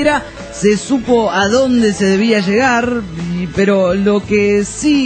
Speaker 3: se supo a dónde se debía llegar, pero lo que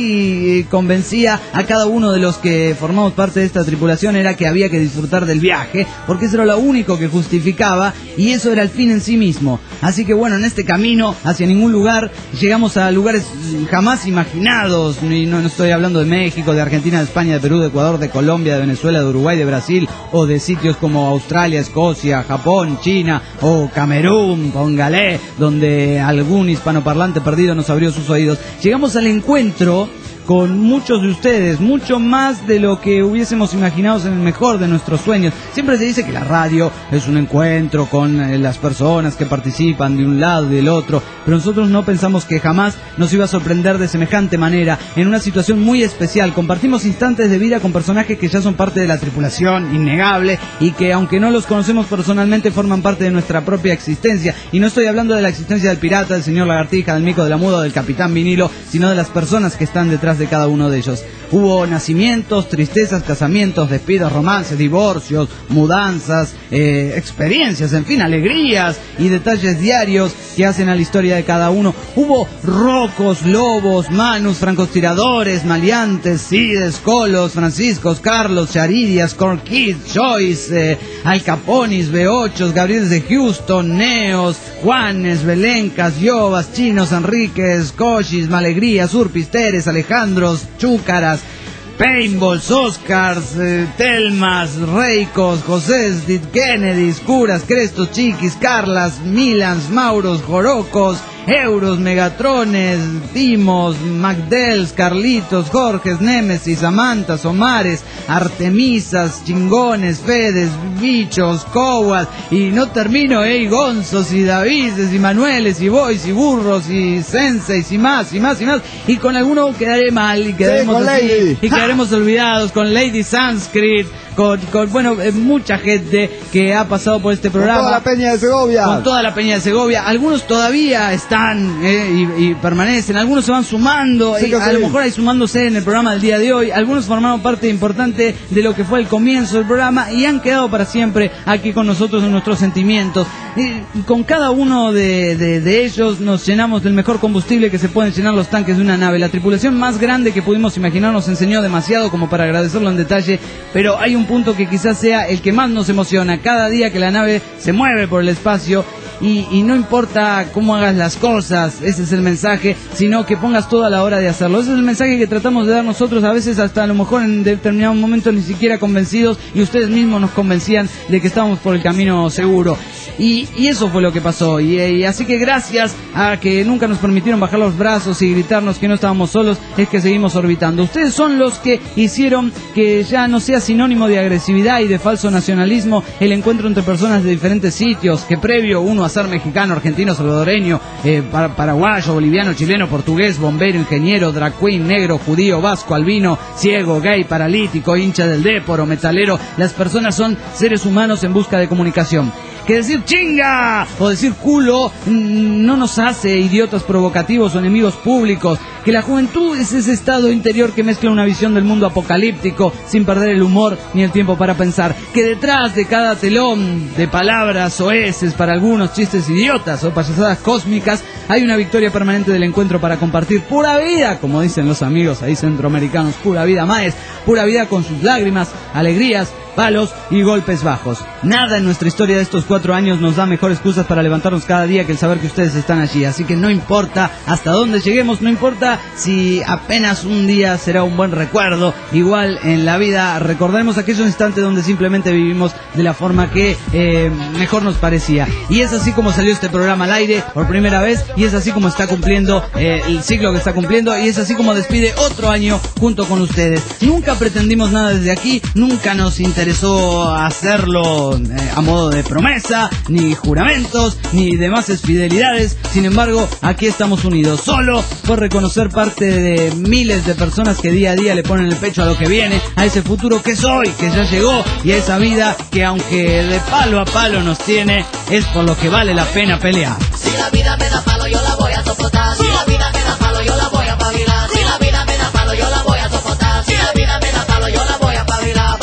Speaker 3: sí convencía a cada uno de los que formamos parte de esta tripulación era que había que disfrutar del viaje, porque eso era lo único que justificaba y eso era el fin en sí mismo. Así que bueno, en este camino hacia ningún lugar llegamos a lugares jamás imaginados, y no, no estoy hablando de México, de Argentina, de España, de Perú, de Ecuador, de Colombia, de Venezuela, de Uruguay, de Brasil, o de sitios como Australia, Escocia, Japón, China o Camerún, póngale, donde algún hispanoparlante perdido nos abrió sus oídos. Llegamos al encuentro con muchos de ustedes, mucho más de lo que hubiésemos imaginado en el mejor de nuestros sueños. Siempre se dice que la radio es un encuentro con eh, las personas que participan de un lado y del otro, pero nosotros no pensamos que jamás nos iba a sorprender de semejante manera, en una situación muy especial. Compartimos instantes de vida con personajes que ya son parte de la tripulación, innegable, y que aunque no los conocemos personalmente, forman parte de nuestra propia existencia. Y no estoy hablando de la existencia del pirata, del señor Lagartija, del Mico de la Muda, del capitán Vinilo, sino de las personas que están detrás de cada uno de ellos. Hubo nacimientos, tristezas, casamientos, despidos, romances, divorcios, mudanzas, eh, experiencias, en fin, alegrías y detalles diarios que hacen a la historia de cada uno. Hubo rocos, lobos, manus, francotiradores, maleantes, cides, colos, franciscos, carlos, charidias, corquid, joyce, eh, alcaponis, be ochos, gabrieles de Houston, neos, juanes, belencas, yovas, chinos, enriques, cochis, malegrías, urpisteres, alejandros, chúcaras, paintballs, Oscars, eh, Telmas, Reicos, Josés, Kennedys, curas, crestos, chiquis, carlas, milans, mauros, jorocos, euros, megatrones, timos, magdels, carlitos, jorges, némesis, amantas, omares, artemisas, chingones, fedes, bichos, cowas, y no termino, eh, y gonzos, y davises, y manueles, y boys, y burros, y senseis, y más, y más, y más, y con alguno quedaré mal, y quedaremos
Speaker 4: sí,
Speaker 3: así,
Speaker 4: Lady.
Speaker 3: y quedaremos olvidados, con Lady Sanskrit, con, con bueno, eh, mucha gente que ha pasado por este programa.
Speaker 4: Con toda la Peña de Segovia.
Speaker 3: Con toda la Peña de Segovia. Algunos todavía están eh, y, y permanecen, algunos se van sumando,
Speaker 4: sí,
Speaker 3: y a
Speaker 4: sí.
Speaker 3: lo mejor hay sumándose en el programa del día de hoy. Algunos formaron parte importante de lo que fue el comienzo del programa y han quedado para siempre aquí con nosotros en nuestros sentimientos. Y, y con cada uno de, de, de ellos nos llenamos del mejor combustible que se pueden llenar los tanques de una nave. La tripulación más grande que pudimos imaginar nos enseñó demasiado como para agradecerlo en detalle, pero hay un punto que quizás sea el que más nos emociona. Cada día que la nave se mueve por el espacio, y, y no importa cómo hagas las cosas, ese es el mensaje, sino que pongas todo a la hora de hacerlo. Ese es el mensaje que tratamos de dar nosotros, a veces hasta a lo mejor en determinados momentos ni siquiera convencidos, y ustedes mismos nos convencían de que estábamos por el camino seguro. Y, y eso fue lo que pasó, y, y así que gracias a que nunca nos permitieron bajar los brazos y gritarnos que no estábamos solos, es que seguimos orbitando. Ustedes son los que hicieron que ya no sea sinónimo de agresividad y de falso nacionalismo el encuentro entre personas de diferentes sitios, que previo uno a ser mexicano, argentino, salvadoreño, eh, paraguayo, boliviano, chileno, portugués, bombero, ingeniero, drag queen, negro, judío, vasco, albino, ciego, gay, paralítico, hincha del déporo, metalero, las personas son seres humanos en busca de comunicación. Que decir chinga o decir culo no nos hace idiotas provocativos o enemigos públicos. Que la juventud es ese estado interior que mezcla una visión del mundo apocalíptico sin perder el humor ni el tiempo para pensar. Que detrás de cada telón de palabras oeces para algunos, chistes idiotas o payasadas cósmicas, hay una victoria permanente del encuentro para compartir pura vida, como dicen los amigos ahí centroamericanos, pura vida maes, pura vida con sus lágrimas, alegrías, palos y golpes bajos. Nada en nuestra historia de estos cuatro años nos da mejor excusas para levantarnos cada día que el saber que ustedes están allí. Así que no importa hasta dónde lleguemos, no importa si apenas un día será un buen recuerdo. Igual en la vida recordaremos aquellos instantes donde simplemente vivimos de la forma que eh, mejor nos parecía. Y es así como salió este programa al aire por primera vez, y es así como está cumpliendo eh, el ciclo que está cumpliendo, y es así como despide otro año junto con ustedes. Nunca pretendimos nada desde aquí, nunca nos interesó interesó hacerlo eh, a modo de promesa, ni juramentos, ni demás fidelidades. Sin embargo, aquí estamos unidos, solo por reconocer parte de miles de personas que día a día le ponen el pecho a lo que viene, a ese futuro que es hoy, que ya llegó, y a esa vida que aunque de palo a palo nos tiene, es por lo que vale la pena pelear.
Speaker 1: Si la vida me da palo, yo la voy a soportar. Si la vida me da palo, yo la voy a pavilar. Si la vida me da palo, yo la voy a soportar. Si la vida me da palo, yo la voy a pavilar.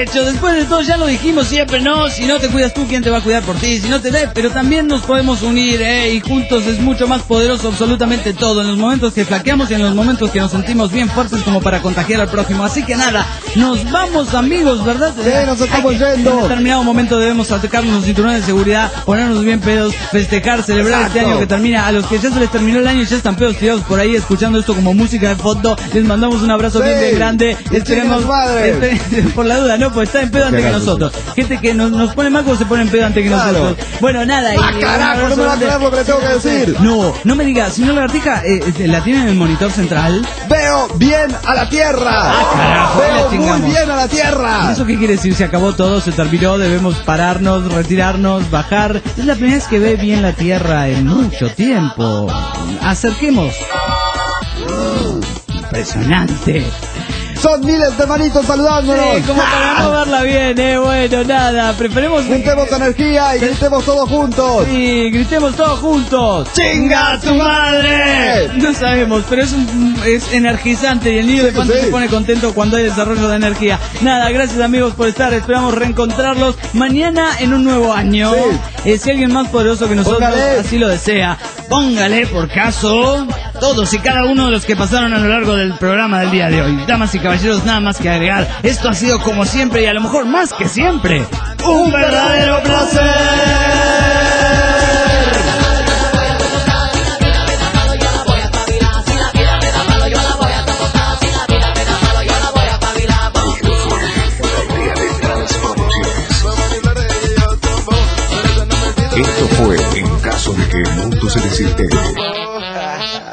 Speaker 3: hecho, después de todo ya lo dijimos siempre, ¿no? Si no te cuidas tú, ¿quién te va a cuidar por ti? Si no te dé, pero también nos podemos unir, ¿eh? Y juntos es mucho más poderoso absolutamente todo. En los momentos que flaqueamos y en los momentos que nos sentimos bien fuertes como para contagiar al prójimo. Así que nada, nos vamos, amigos, ¿verdad?
Speaker 4: Sí, nos estamos
Speaker 3: Hay,
Speaker 4: yendo.
Speaker 3: En determinado momento debemos atacarnos los cinturones de seguridad, ponernos bien pedos, festejar, celebrar
Speaker 4: Exacto.
Speaker 3: este año que termina. A los que ya se les terminó el año y ya están pedos tirados por ahí escuchando esto como música de fondo, les mandamos un abrazo
Speaker 4: Sí.
Speaker 3: bien, bien grande.
Speaker 4: Y
Speaker 3: Esperemos,
Speaker 4: chicas madres.
Speaker 3: esperen- por la duda, no, pues está en pedo antes que
Speaker 4: Gracias,
Speaker 3: nosotros. Gente que nos, nos pone mal cuando se pone en pedo antes que
Speaker 4: Claro.
Speaker 3: nosotros. Bueno, nada.
Speaker 4: ¡Ah,
Speaker 3: y-
Speaker 4: carajo! No me va a creer lo que le tengo que decir.
Speaker 3: No, no me digas, si no la lagartija, eh, eh, la tiene en el monitor central.
Speaker 4: Veo bien a la tierra.
Speaker 3: Ah, carajo, ya
Speaker 4: Veo
Speaker 3: chingamos.
Speaker 4: muy bien a la tierra.
Speaker 3: ¿Eso qué quiere decir? Se acabó todo, se terminó, debemos pararnos, retirarnos, bajar. Es la primera vez que ve bien la Tierra en mucho tiempo. Acerquemos. Impresionante.
Speaker 4: Son miles de manitos saludándonos.
Speaker 3: Sí, como para no verla bien, eh, bueno, nada, preferimos...
Speaker 4: Juntemos energía y gritemos todos juntos.
Speaker 3: Sí, gritemos todos juntos.
Speaker 4: ¡Chinga tu madre!
Speaker 3: No sabemos, pero es, un, es energizante y el niño de panto
Speaker 4: sí.
Speaker 3: se pone contento cuando hay desarrollo de energía. Nada, gracias amigos por estar, esperamos reencontrarlos mañana en un nuevo año.
Speaker 4: Sí.
Speaker 3: Eh, si alguien más poderoso que nosotros
Speaker 4: Póngale.
Speaker 3: así lo desea, póngale por caso todos y cada uno de los que pasaron a lo largo del programa del día de hoy. Damas y caballeros, nada más que agregar. Esto ha sido como siempre y a lo mejor más que siempre un verdadero placer.
Speaker 2: Esto fue En caso de que el mundo se desintegre.